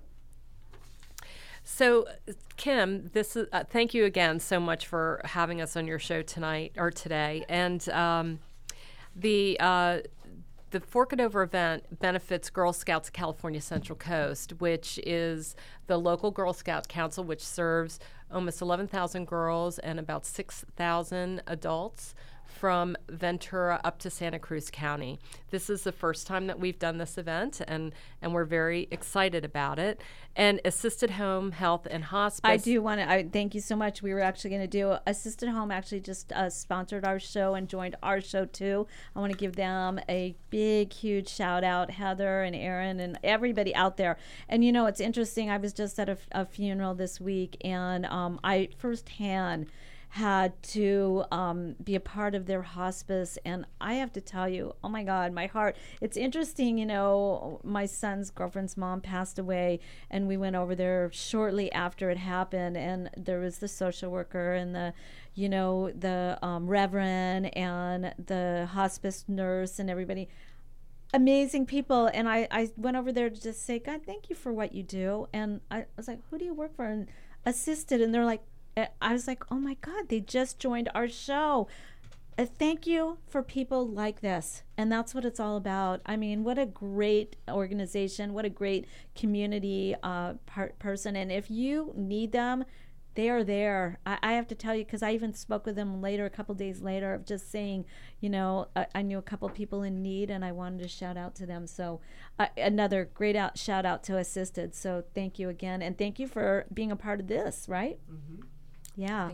So, Kim, this is uh, thank you again so much for having us on your show tonight or today. And um, the uh, the Fork It Over event benefits Girl Scouts of California Central Coast, which is the local Girl Scout Council, which serves almost eleven thousand girls and about six thousand adults from Ventura up to Santa Cruz County. This is the first time that we've done this event, and, and we're very excited about it. And Assisted Home, Health, and Hospice. I do want to I thank you so much. We were actually going to do Assisted Home actually just uh, sponsored our show and joined our show too. I want to give them a big, huge shout out, Heather and Aaron and everybody out there. And you know, it's interesting. I was just at a, a funeral this week, and um, I firsthand had to um, be a part of their hospice, and I have to tell you, oh my God, my heart. It's interesting, you know, my son's girlfriend's mom passed away, and we went over there shortly after it happened, and there was the social worker and the, you know, the um, reverend and the hospice nurse and everybody. Amazing people. And I, I went over there to just say, God, thank you for what you do. And I was like, who do you work for? And Assisted. And they're like, I was like, oh my God, they just joined our show. Uh, thank you for people like this. And that's what it's all about. I mean, what a great organization, what a great community uh, par- person. And if you need them, they are there. I, I have to tell you, because I even spoke with them later, a couple days later, of just saying, you know, I, I knew a couple people in need, and I wanted to shout out to them. So uh, another great out, shout out to Assisted. So thank you again. And thank you for being a part of this, right? Mm-hmm. Yeah.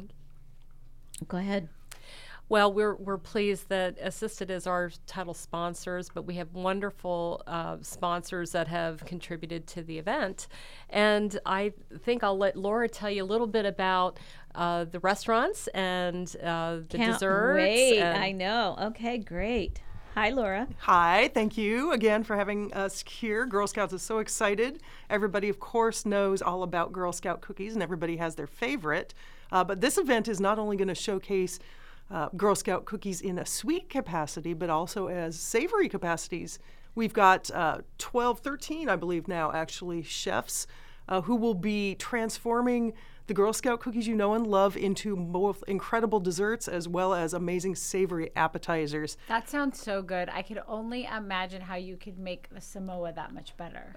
Go ahead. Well, we're we're pleased that Assisted is our title sponsors, but we have wonderful uh, sponsors that have contributed to the event. And I think I'll let Laura tell you a little bit about uh, the restaurants and uh, the Can't desserts. Wait, and I know. Okay, great. Hi, Laura. Hi, thank you again for having us here. Girl Scouts is so excited. Everybody, of course, knows all about Girl Scout cookies, and everybody has their favorite. Uh, but this event is not only going to showcase uh, Girl Scout cookies in a sweet capacity, but also as savory capacities. We've got uh, twelve, thirteen, I believe now, actually, chefs uh, who will be transforming the Girl Scout cookies you know and love into both incredible desserts as well as amazing savory appetizers. That sounds so good. I could only imagine how you could make the Samoa that much better.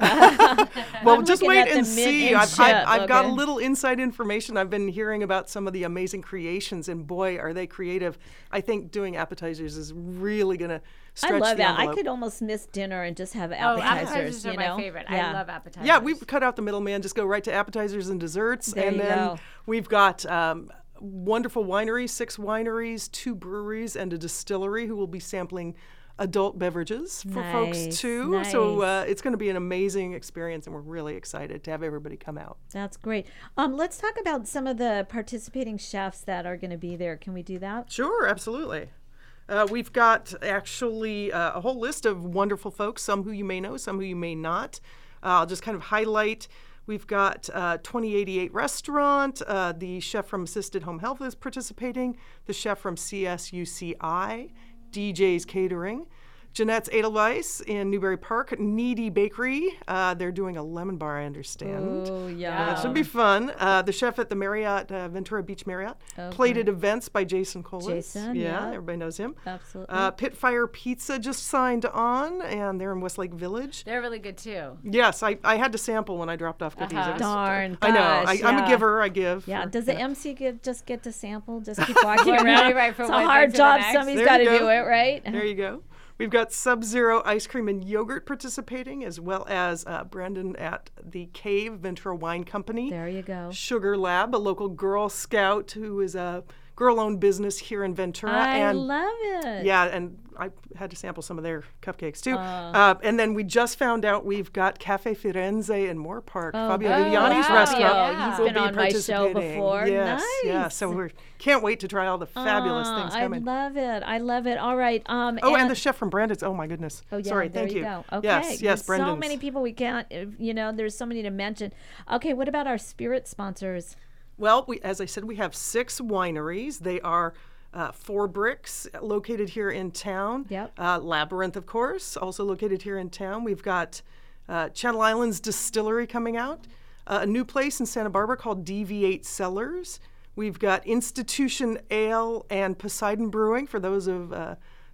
Well, I'm just looking wait at and the see. mint I've, and I've, chip, I've got a okay. little inside information. I've been hearing about some of the amazing creations, and boy, are they creative. I think doing appetizers is really going to stretch I love the that. envelope. I could almost miss dinner and just have Oh, appetizers. appetizers are you my know? favorite. Yeah. I love appetizers. Yeah, we've cut out the middleman. Just go right to appetizers and desserts. There and you then go. we've got um, wonderful wineries, six wineries, two breweries, and a distillery who will be sampling adult beverages for Nice, folks too. So nice. uh, it's going to be an amazing experience, and we're really excited to have everybody come out. That's great. Um, let's talk about some of the participating chefs that are going to be there. Can we do that? Sure, absolutely. Uh, we've got actually uh, a whole list of wonderful folks, some who you may know, some who you may not. Uh, I'll just kind of highlight. We've got uh, twenty eighty-eight Restaurant. Uh, the chef from Assisted Home Health is participating. The chef from C S U C I, D J's Catering. Jeanette's Edelweiss in Newbury Park. Needy Bakery. Uh, they're doing a lemon bar, I understand. Oh, yeah. Uh, that should be fun. Uh, the chef at the Marriott, uh, Ventura Beach Marriott. Okay. Plated Events by Jason Colas. Jason, yeah. Everybody knows him. Absolutely. Uh, Pitfire Pizza just signed on, and they're in Westlake Village. They're really good too. Yes, I, I had to sample when I dropped off cookies. Uh-huh. It was- Darn. I know. gosh, I, I'm yeah. a giver. I give. Yeah. for- Does the yeah. M C get, just get to sample? Just keep walking Right, around? right, from It's a one hard thing to the job. next. Somebody's There got to you do go. it, right? There you go. We've got Sub-Zero Ice Cream and Yogurt participating, as well as uh, Brendan at the Cave Ventura Wine Company. There you go. Sugar Lab, a local Girl Scout who is a girl-owned business here in Ventura. I and love it. Yeah, and I had to sample some of their cupcakes too. Uh. Uh, and then we just found out we've got Cafe Firenze in Moore Park. Oh, Fabio oh, Viviani's wow. restaurant. Yeah. He's will been be on my show participating. before. Yes, yeah. Nice. So we can't wait to try all the fabulous Ah, things I coming. love it. I love it. All right. Um, Oh, and, the chef from Brandon's. Oh my goodness. Oh, yeah, Sorry, there thank you. you. Go. Okay. Yes, yes, There's Brendan's. so many people we can't, uh, you know, there's so many to mention. Okay, what about our spirit sponsors? Well, we, as I said, we have six wineries. They are uh, Four Bricks, located here in town. Yep. Uh, Labyrinth, of course, also located here in town. We've got uh, Channel Islands Distillery coming out. Uh, a new place in Santa Barbara called Deviate Cellars. We've got Institution Ale and Poseidon Brewing for those of uh,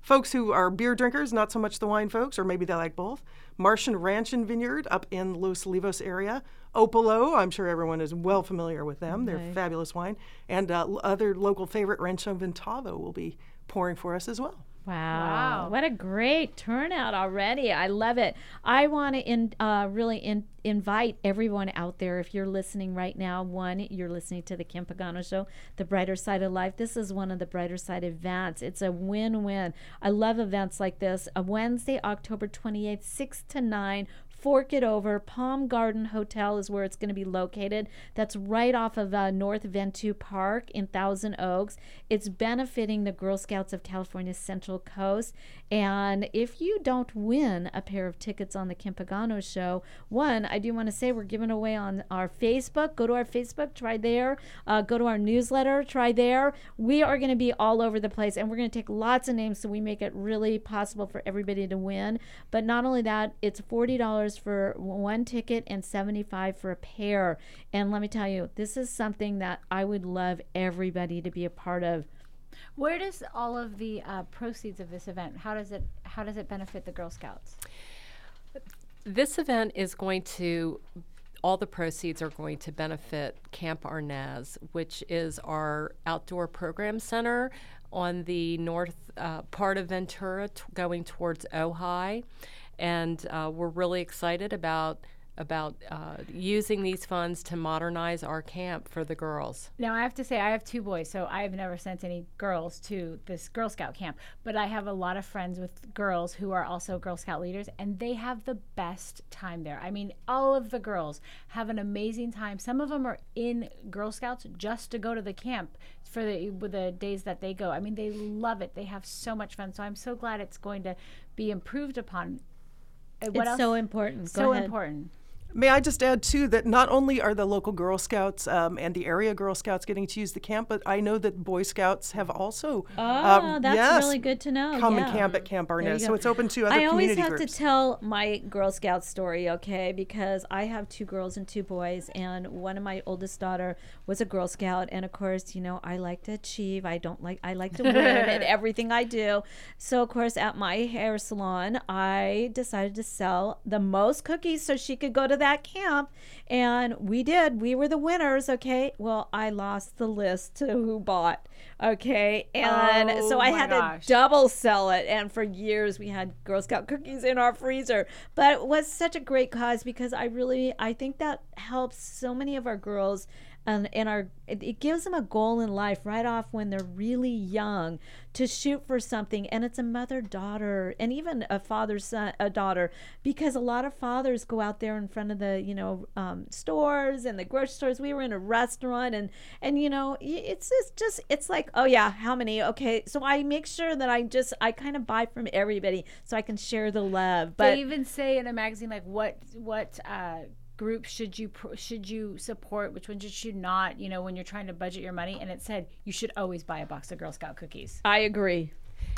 folks who are beer drinkers, not so much the wine folks, or maybe they like both. Martian Ranch and Vineyard up in Los Olivos area. Opolo, I'm sure everyone is well familiar with them. They're Right. fabulous wine. And uh, other local favorite, Rancho Ventavo, will be pouring for us as well. Wow. What a great turnout already. I love it. I want to in, uh, really in, invite everyone out there, if you're listening right now, one, you're listening to the Kim Pagano Show, The Brighter Side of Life. This is one of the Brighter Side events. It's a win-win. I love events like this. A Wednesday, October twenty-eighth, six to nine, Fork It Over. Palm Garden Hotel is where it's going to be located. That's right off of uh, North Ventura Park in Thousand Oaks. It's benefiting the Girl Scouts of California's Central Coast. And if you don't win a pair of tickets on the Kim Pagano Show, one, I do want to say we're giving away on our Facebook. Go to our Facebook, try there. Uh, go to our newsletter, try there. We are going to be all over the place, and we're going to take lots of names so we make it really possible for everybody to win. But not only that, it's forty dollars for one ticket and seventy-five dollars for a pair. And let me tell you, this is something that I would love everybody to be a part of. Where does all of the uh, proceeds of this event, how does it how does it benefit the Girl Scouts? This event is going to, all the proceeds are going to benefit Camp Arnaz, which is our outdoor program center on the north uh, part of Ventura t- going towards Ojai. And uh, we're really excited about about uh, using these funds to modernize our camp for the girls. Now, I have to say, I have two boys, so I have never sent any girls to this Girl Scout camp. But I have a lot of friends with girls who are also Girl Scout leaders, and they have the best time there. I mean, all of the girls have an amazing time. Some of them are in Girl Scouts just to go to the camp for the, with the days that they go. I mean, they love it. They have so much fun. So I'm so glad it's going to be improved upon. Uh, What It's else? so important. Go So ahead. important. May I just add, too, that not only are the local Girl Scouts um, and the area Girl Scouts getting to use the camp, but I know that Boy Scouts have also Oh, um, that's yes, really good to know. come yeah. and camp at Camp There you Arnaz. go. So it's open to other I always community have groups. to tell my Girl Scout story, okay? Because I have two girls and two boys, and one of my oldest daughter was a Girl Scout, and of course, you know, I like to achieve. I don't like. I like to win at everything I do. So of course, at my hair salon, I decided to sell the most cookies so she could go to that camp. And we did. We were the winners, okay? Well, I lost the list to who bought, okay? And Oh, so I my had gosh. to double sell it. And for years, we had Girl Scout cookies in our freezer. But it was such a great cause because I really, I think that helps so many of our girls. And, and our it, it gives them a goal in life right off when they're really young to shoot for something. And it's a mother-daughter and even a father-son, a daughter, because a lot of fathers go out there in front of the, you know, um, stores and the grocery stores. We were in a restaurant and, and you know, y- it's just, just, it's like, oh yeah, how many? Okay. So I make sure that I just, I kind of buy from everybody so I can share the love. But They even say in a magazine, like, what, what, uh, group should you pr- should you support, which ones should you not, you know, when you're trying to budget your money. And it said you should always buy a box of Girl Scout cookies. I agree.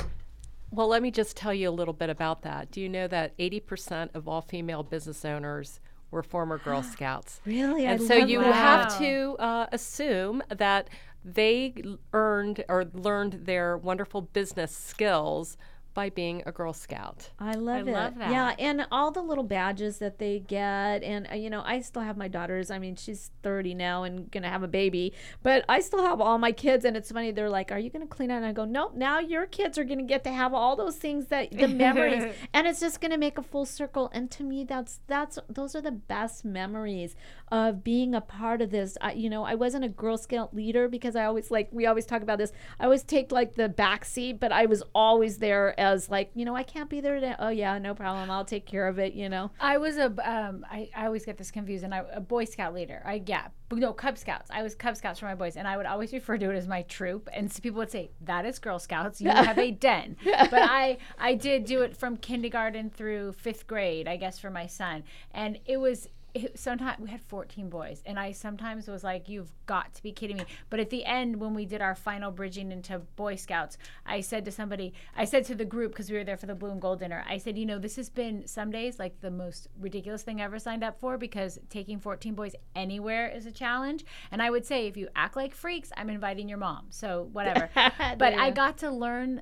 Well, let me just tell you a little bit about that. Do you know that eighty percent of all female business owners were former Girl Scouts? Really? I And so love you that. have to uh, assume that they l- earned or learned their wonderful business skills by being a Girl Scout. I love I it. love that. Yeah, and all the little badges that they get, and uh, you know, I still have my daughters. I mean, she's thirty now and gonna have a baby, but I still have all my kids. And it's funny, they're like, "Are you gonna clean out?" And I go, "Nope. Now your kids are gonna get to have all those things that the memories, and it's just gonna make a full circle." And to me, that's that's those are the best memories of being a part of this. I, you know, I wasn't a Girl Scout leader because I always like we always talk about this. I always take like the back seat, but I was always there as like, you know, I can't be there today. Oh yeah, no problem. I'll take care of it. You know. I was a, um, I, I always get this confused, and I a Boy Scout leader. I yeah, but no Cub Scouts. I was Cub Scouts for my boys, and I would always refer to it as my troop. And so people would say that is Girl Scouts. You have a den, but I I did do it from kindergarten through fifth grade, I guess, for my son, and it was. It, sometimes we had fourteen boys, and I sometimes was like, "You've got to be kidding me!" But at the end, when we did our final bridging into Boy Scouts, I said to somebody, I said to the group, because we were there for the blue and gold dinner, I said, "You know, this has been some days like the most ridiculous thing I ever signed up for, because taking fourteen boys anywhere is a challenge." And I would say, if you act like freaks, I'm inviting your mom. So whatever. But I got to learn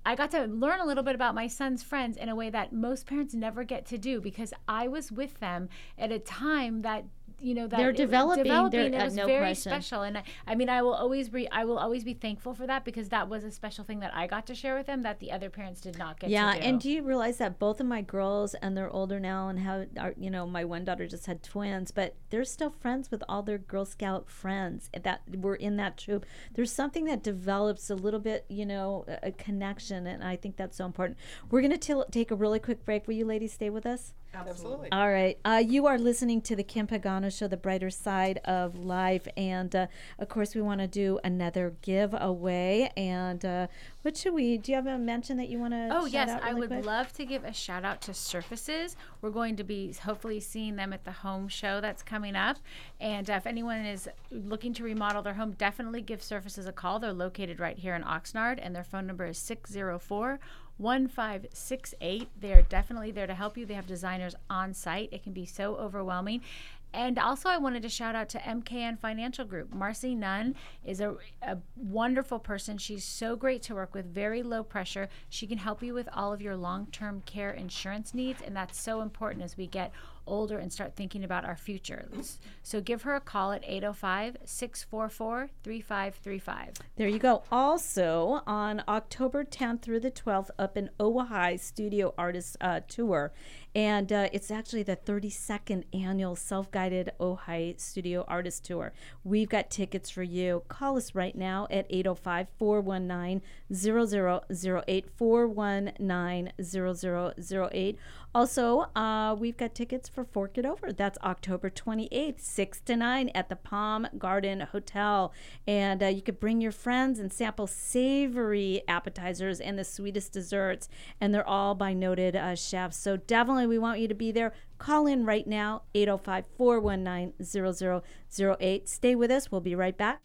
I got to learn a little bit about my son's friends in a way that most parents never get to do, because I was with them at a time that, you know, that They're it, developing, developing they're- it uh, was no very question. special. And I, I mean, I will always be, I will always be thankful for that, because that was a special thing that I got to share with them that the other parents did not get yeah, to do. and do you realize that both of my girls, and they're older now, and how are, you know, my one daughter just had twins, but they're still friends with all their Girl Scout friends that were in that troop. There's something that develops a little bit, you know, a, a connection, and I think that's so important. We're going to take a really quick break. Will you ladies stay with us? Absolutely. All right. Uh, you are listening to the Kim Pagano Show, the brighter side of life. And, uh, of course, we want to do another giveaway. And uh, what should we, do you have a mention that you want to Oh, shout yes. out I really would quick? love to give a shout out to Surfaces. We're going to be hopefully seeing them at the home show that's coming up. And uh, if anyone is looking to remodel their home, definitely give Surfaces a call. They're located right here in Oxnard, and their phone number is six zero four, one five six eight. They're definitely there to help you. They have designers on site. It can be so overwhelming. And also, I wanted to shout out to M K N Financial Group. Marcy Nunn is a, a wonderful person. She's so great to work with, very low pressure. She can help you with all of your long-term care insurance needs, and that's so important as we get older and start thinking about our future. So give her a call at eight oh five, six four four, three five three five. There you go. Also, on October tenth through the twelfth, up in Ojai Studio Artist uh, Tour. And uh, it's actually the thirty-second annual self-guided Ojai Studio Artist Tour. We've got tickets for you. Call us right now at eight oh five, four one nine, zero zero zero eight, four one nine, zero zero zero eight. Also, uh, we've got tickets for Fork It Over. That's October twenty-eighth, six to nine at the Palm Garden Hotel. And uh, you could bring your friends and sample savory appetizers and the sweetest desserts. And they're all by noted uh, chefs. So definitely we want you to be there. Call in right now, eight oh five, four one nine, zero zero zero eight. Stay with us. We'll be right back.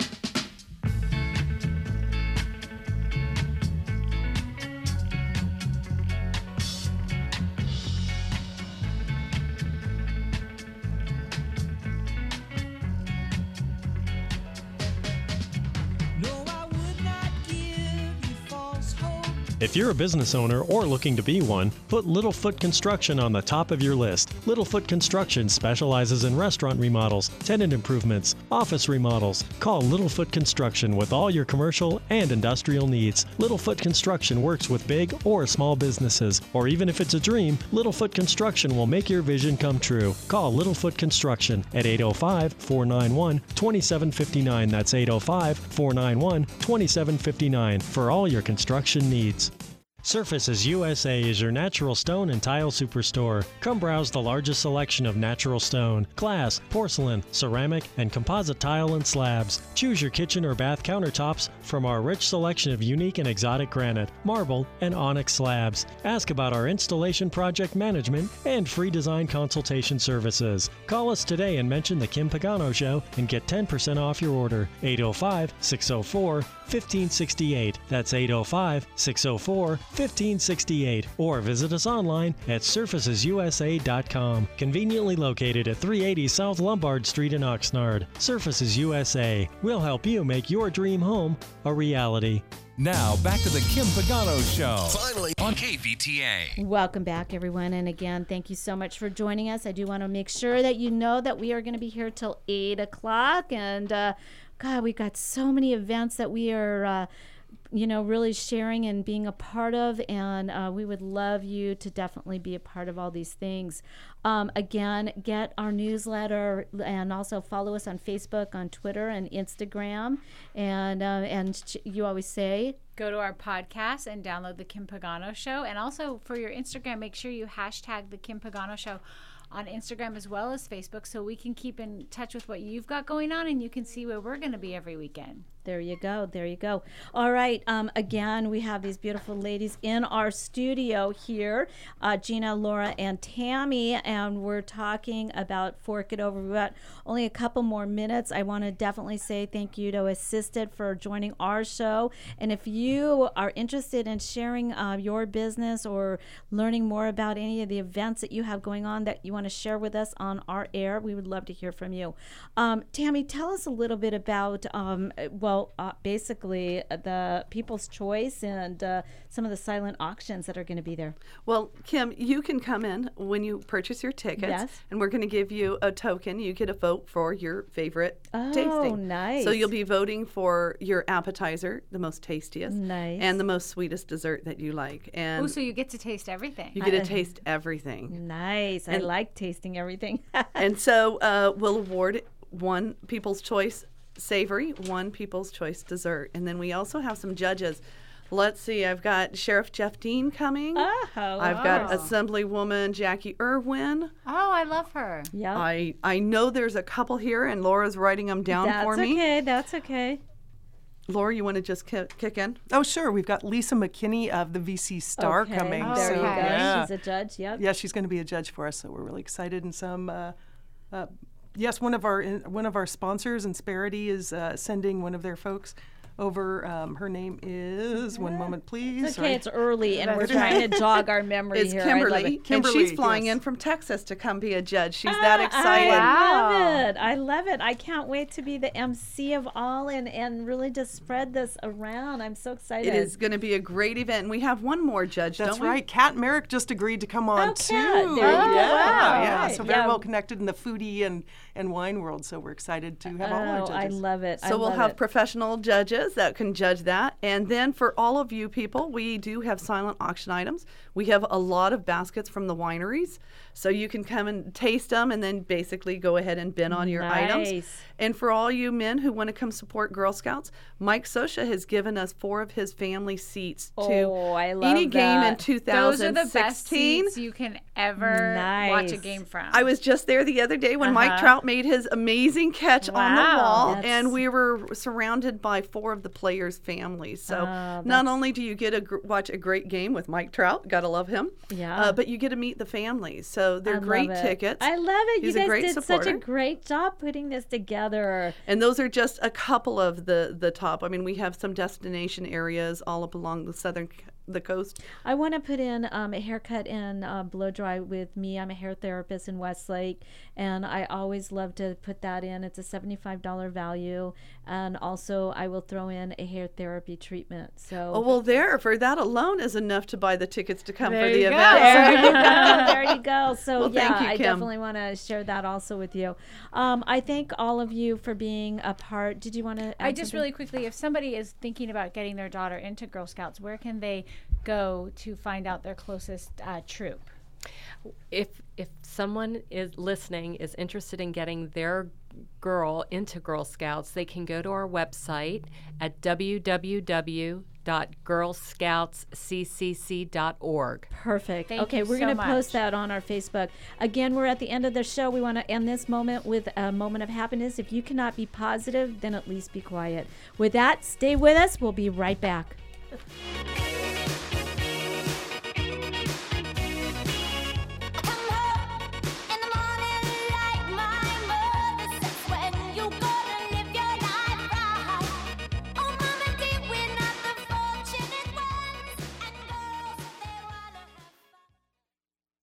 If you're a business owner or looking to be one, put Littlefoot Construction on the top of your list. Littlefoot Construction specializes in restaurant remodels, tenant improvements, office remodels. Call Littlefoot Construction with all your commercial and industrial needs. Littlefoot Construction works with big or small businesses, or even if it's a dream, Littlefoot Construction will make your vision come true. Call Littlefoot Construction at eight oh five, four nine one, two seven five nine. That's eight oh five, four nine one, two seven five nine for all your construction needs. Surfaces U S A is your natural stone and tile superstore. Come browse the largest selection of natural stone, glass, porcelain, ceramic, and composite tile and slabs. Choose your kitchen or bath countertops from our rich selection of unique and exotic granite, marble, and onyx slabs. Ask about our installation project management and free design consultation services. Call us today and mention the Kim Pagano Show and get ten percent off your order. eight oh five, six oh four, fifteen sixty-eight. That's eight oh five, six oh four, fifteen sixty-eight. Or visit us online at surfaces u s a dot com. Conveniently located at three eighty South Lombard Street in Oxnard. Surfaces U S A. We'll help you make your dream home a reality. Now, back to the Kim Pagano Show. Finally on K V T A. Welcome back, everyone. And again, thank you so much for joining us. I do want to make sure that you know that we are going to be here till eight o'clock. And, uh, God, we've got so many events that we are, uh, you know, really sharing and being a part of. And uh, we would love you to definitely be a part of all these things. Um, again, get our newsletter and also follow us on Facebook, on Twitter, and Instagram. And, uh, and ch- you always say, Go to our podcast and download the Kim Pagano Show. And also for your Instagram, make sure you hashtag the Kim Pagano Show on Instagram as well as Facebook, so we can keep in touch with what you've got going on and you can see where we're going to be every weekend. There you go. There you go. All right. Um, again, we have these beautiful ladies in our studio here, uh, Gina, Laura, and Tammy, and we're talking about Fork It Over. We've got only a couple more minutes. I want to definitely say thank you to Assisted for joining our show. And if you are interested in sharing uh, your business or learning more about any of the events that you have going on that you want to share with us on our air, we would love to hear from you. Um, Tammy, tell us a little bit about, um, well, about uh, basically the People's Choice and uh, some of the silent auctions that are going to be there. Well, Kim, you can come in when you purchase your tickets, Yes. and we're going to give you a token. You get a vote for your favorite Oh, tasting. nice. So you'll be voting for your appetizer, the most tastiest, Nice. and the most sweetest dessert that you like. And Oh, so you get to taste everything. you get to taste everything. Nice. I And- like tasting everything. And so uh, we'll award one People's Choice savory, one People's Choice dessert. And then we also have some judges. Let's see, I've got Sheriff Jeff Dean coming. Oh, I've got wow. Assemblywoman Jackie Irwin. Oh, I love her. Yeah. I, I know there's a couple here, and Laura's writing them down That's for me. okay. That's okay. Laura, you want to just ki- kick in? Oh, sure. We've got Lisa McKinney of the V C Star Okay, coming. There so, you go. Yeah. She's a judge. Yep. Yeah, she's going to be a judge for us, so we're really excited. And some, uh, uh, yes, one of our one of our sponsors, Insperity, is uh, sending one of their folks over. Um, her name is one moment, please. It's okay. Sorry. It's early, and we're That's trying right. to jog our memory It's here. I love Kimberly, it. Kimberly, and she's flying yes. in from Texas to come be a judge. She's that Ah, excited. I love it. I love it. I can't wait to be the M C of all and, and really just spread this around. I'm so excited. It is going to be a great event. And we have one more judge, That's don't we? right. Kat Merrick just agreed to come on Oh, too. Kat, there you yeah, go. yeah. Right. So very Yeah. well connected in the foodie and, and wine world. So we're excited to have all our Oh, judges. I love it. I So we'll love have it. professional judges that can judge that. And then for all of you people, we do have silent auction items. We have a lot of baskets from the wineries. So you can come and taste them and then basically go ahead and bid on your items. Nice. And for all you men who want to come support Girl Scouts, Mike Sosha has given us four of his family seats to Oh, I love any game in that. two Those thousand sixteen. are the best seats you can ever watch a Nice. game from. I was just there the other day when Mike Uh-huh. Trout made his amazing catch on the Wow. wall, That's- and we were surrounded by four of the players' families. So Oh, not that's- only do you get to gr- watch a great game with Mike Trout, gotta love him, Yeah. uh, but you get to meet the families. So they're I great love it. tickets. I love it. He's you a guys great did such a supporter. great job putting this together. And those are just a couple of the the top. I mean, we have some destination areas all up along the southern c- the coast. I want to put in um, a haircut and uh, blow dry with me. I'm a hair therapist in Westlake, and I always love to put that in. It's a seventy-five dollars value, and also I will throw in a hair therapy treatment. So Oh well, there for that alone is enough to buy the tickets to come there for the you event. go. There you go. There you go. So Well, yeah, thank you, I Kim. definitely want to share that also with you. Um, I thank all of you for being a part. Did you want to? I just really quickly, if somebody is thinking about getting their daughter into Girl Scouts, where can they go to find out their closest uh, troop? If if someone is listening is interested in getting their girl into Girl Scouts, they can go to our website at w w w dot girl scouts c c c dot org. Perfect. Thank okay, you we're so going to post much. that on our Facebook. Again, we're at the end of the show. We want to end this moment with a moment of happiness. If you cannot be positive, then at least be quiet. With that, stay with us. We'll be right back.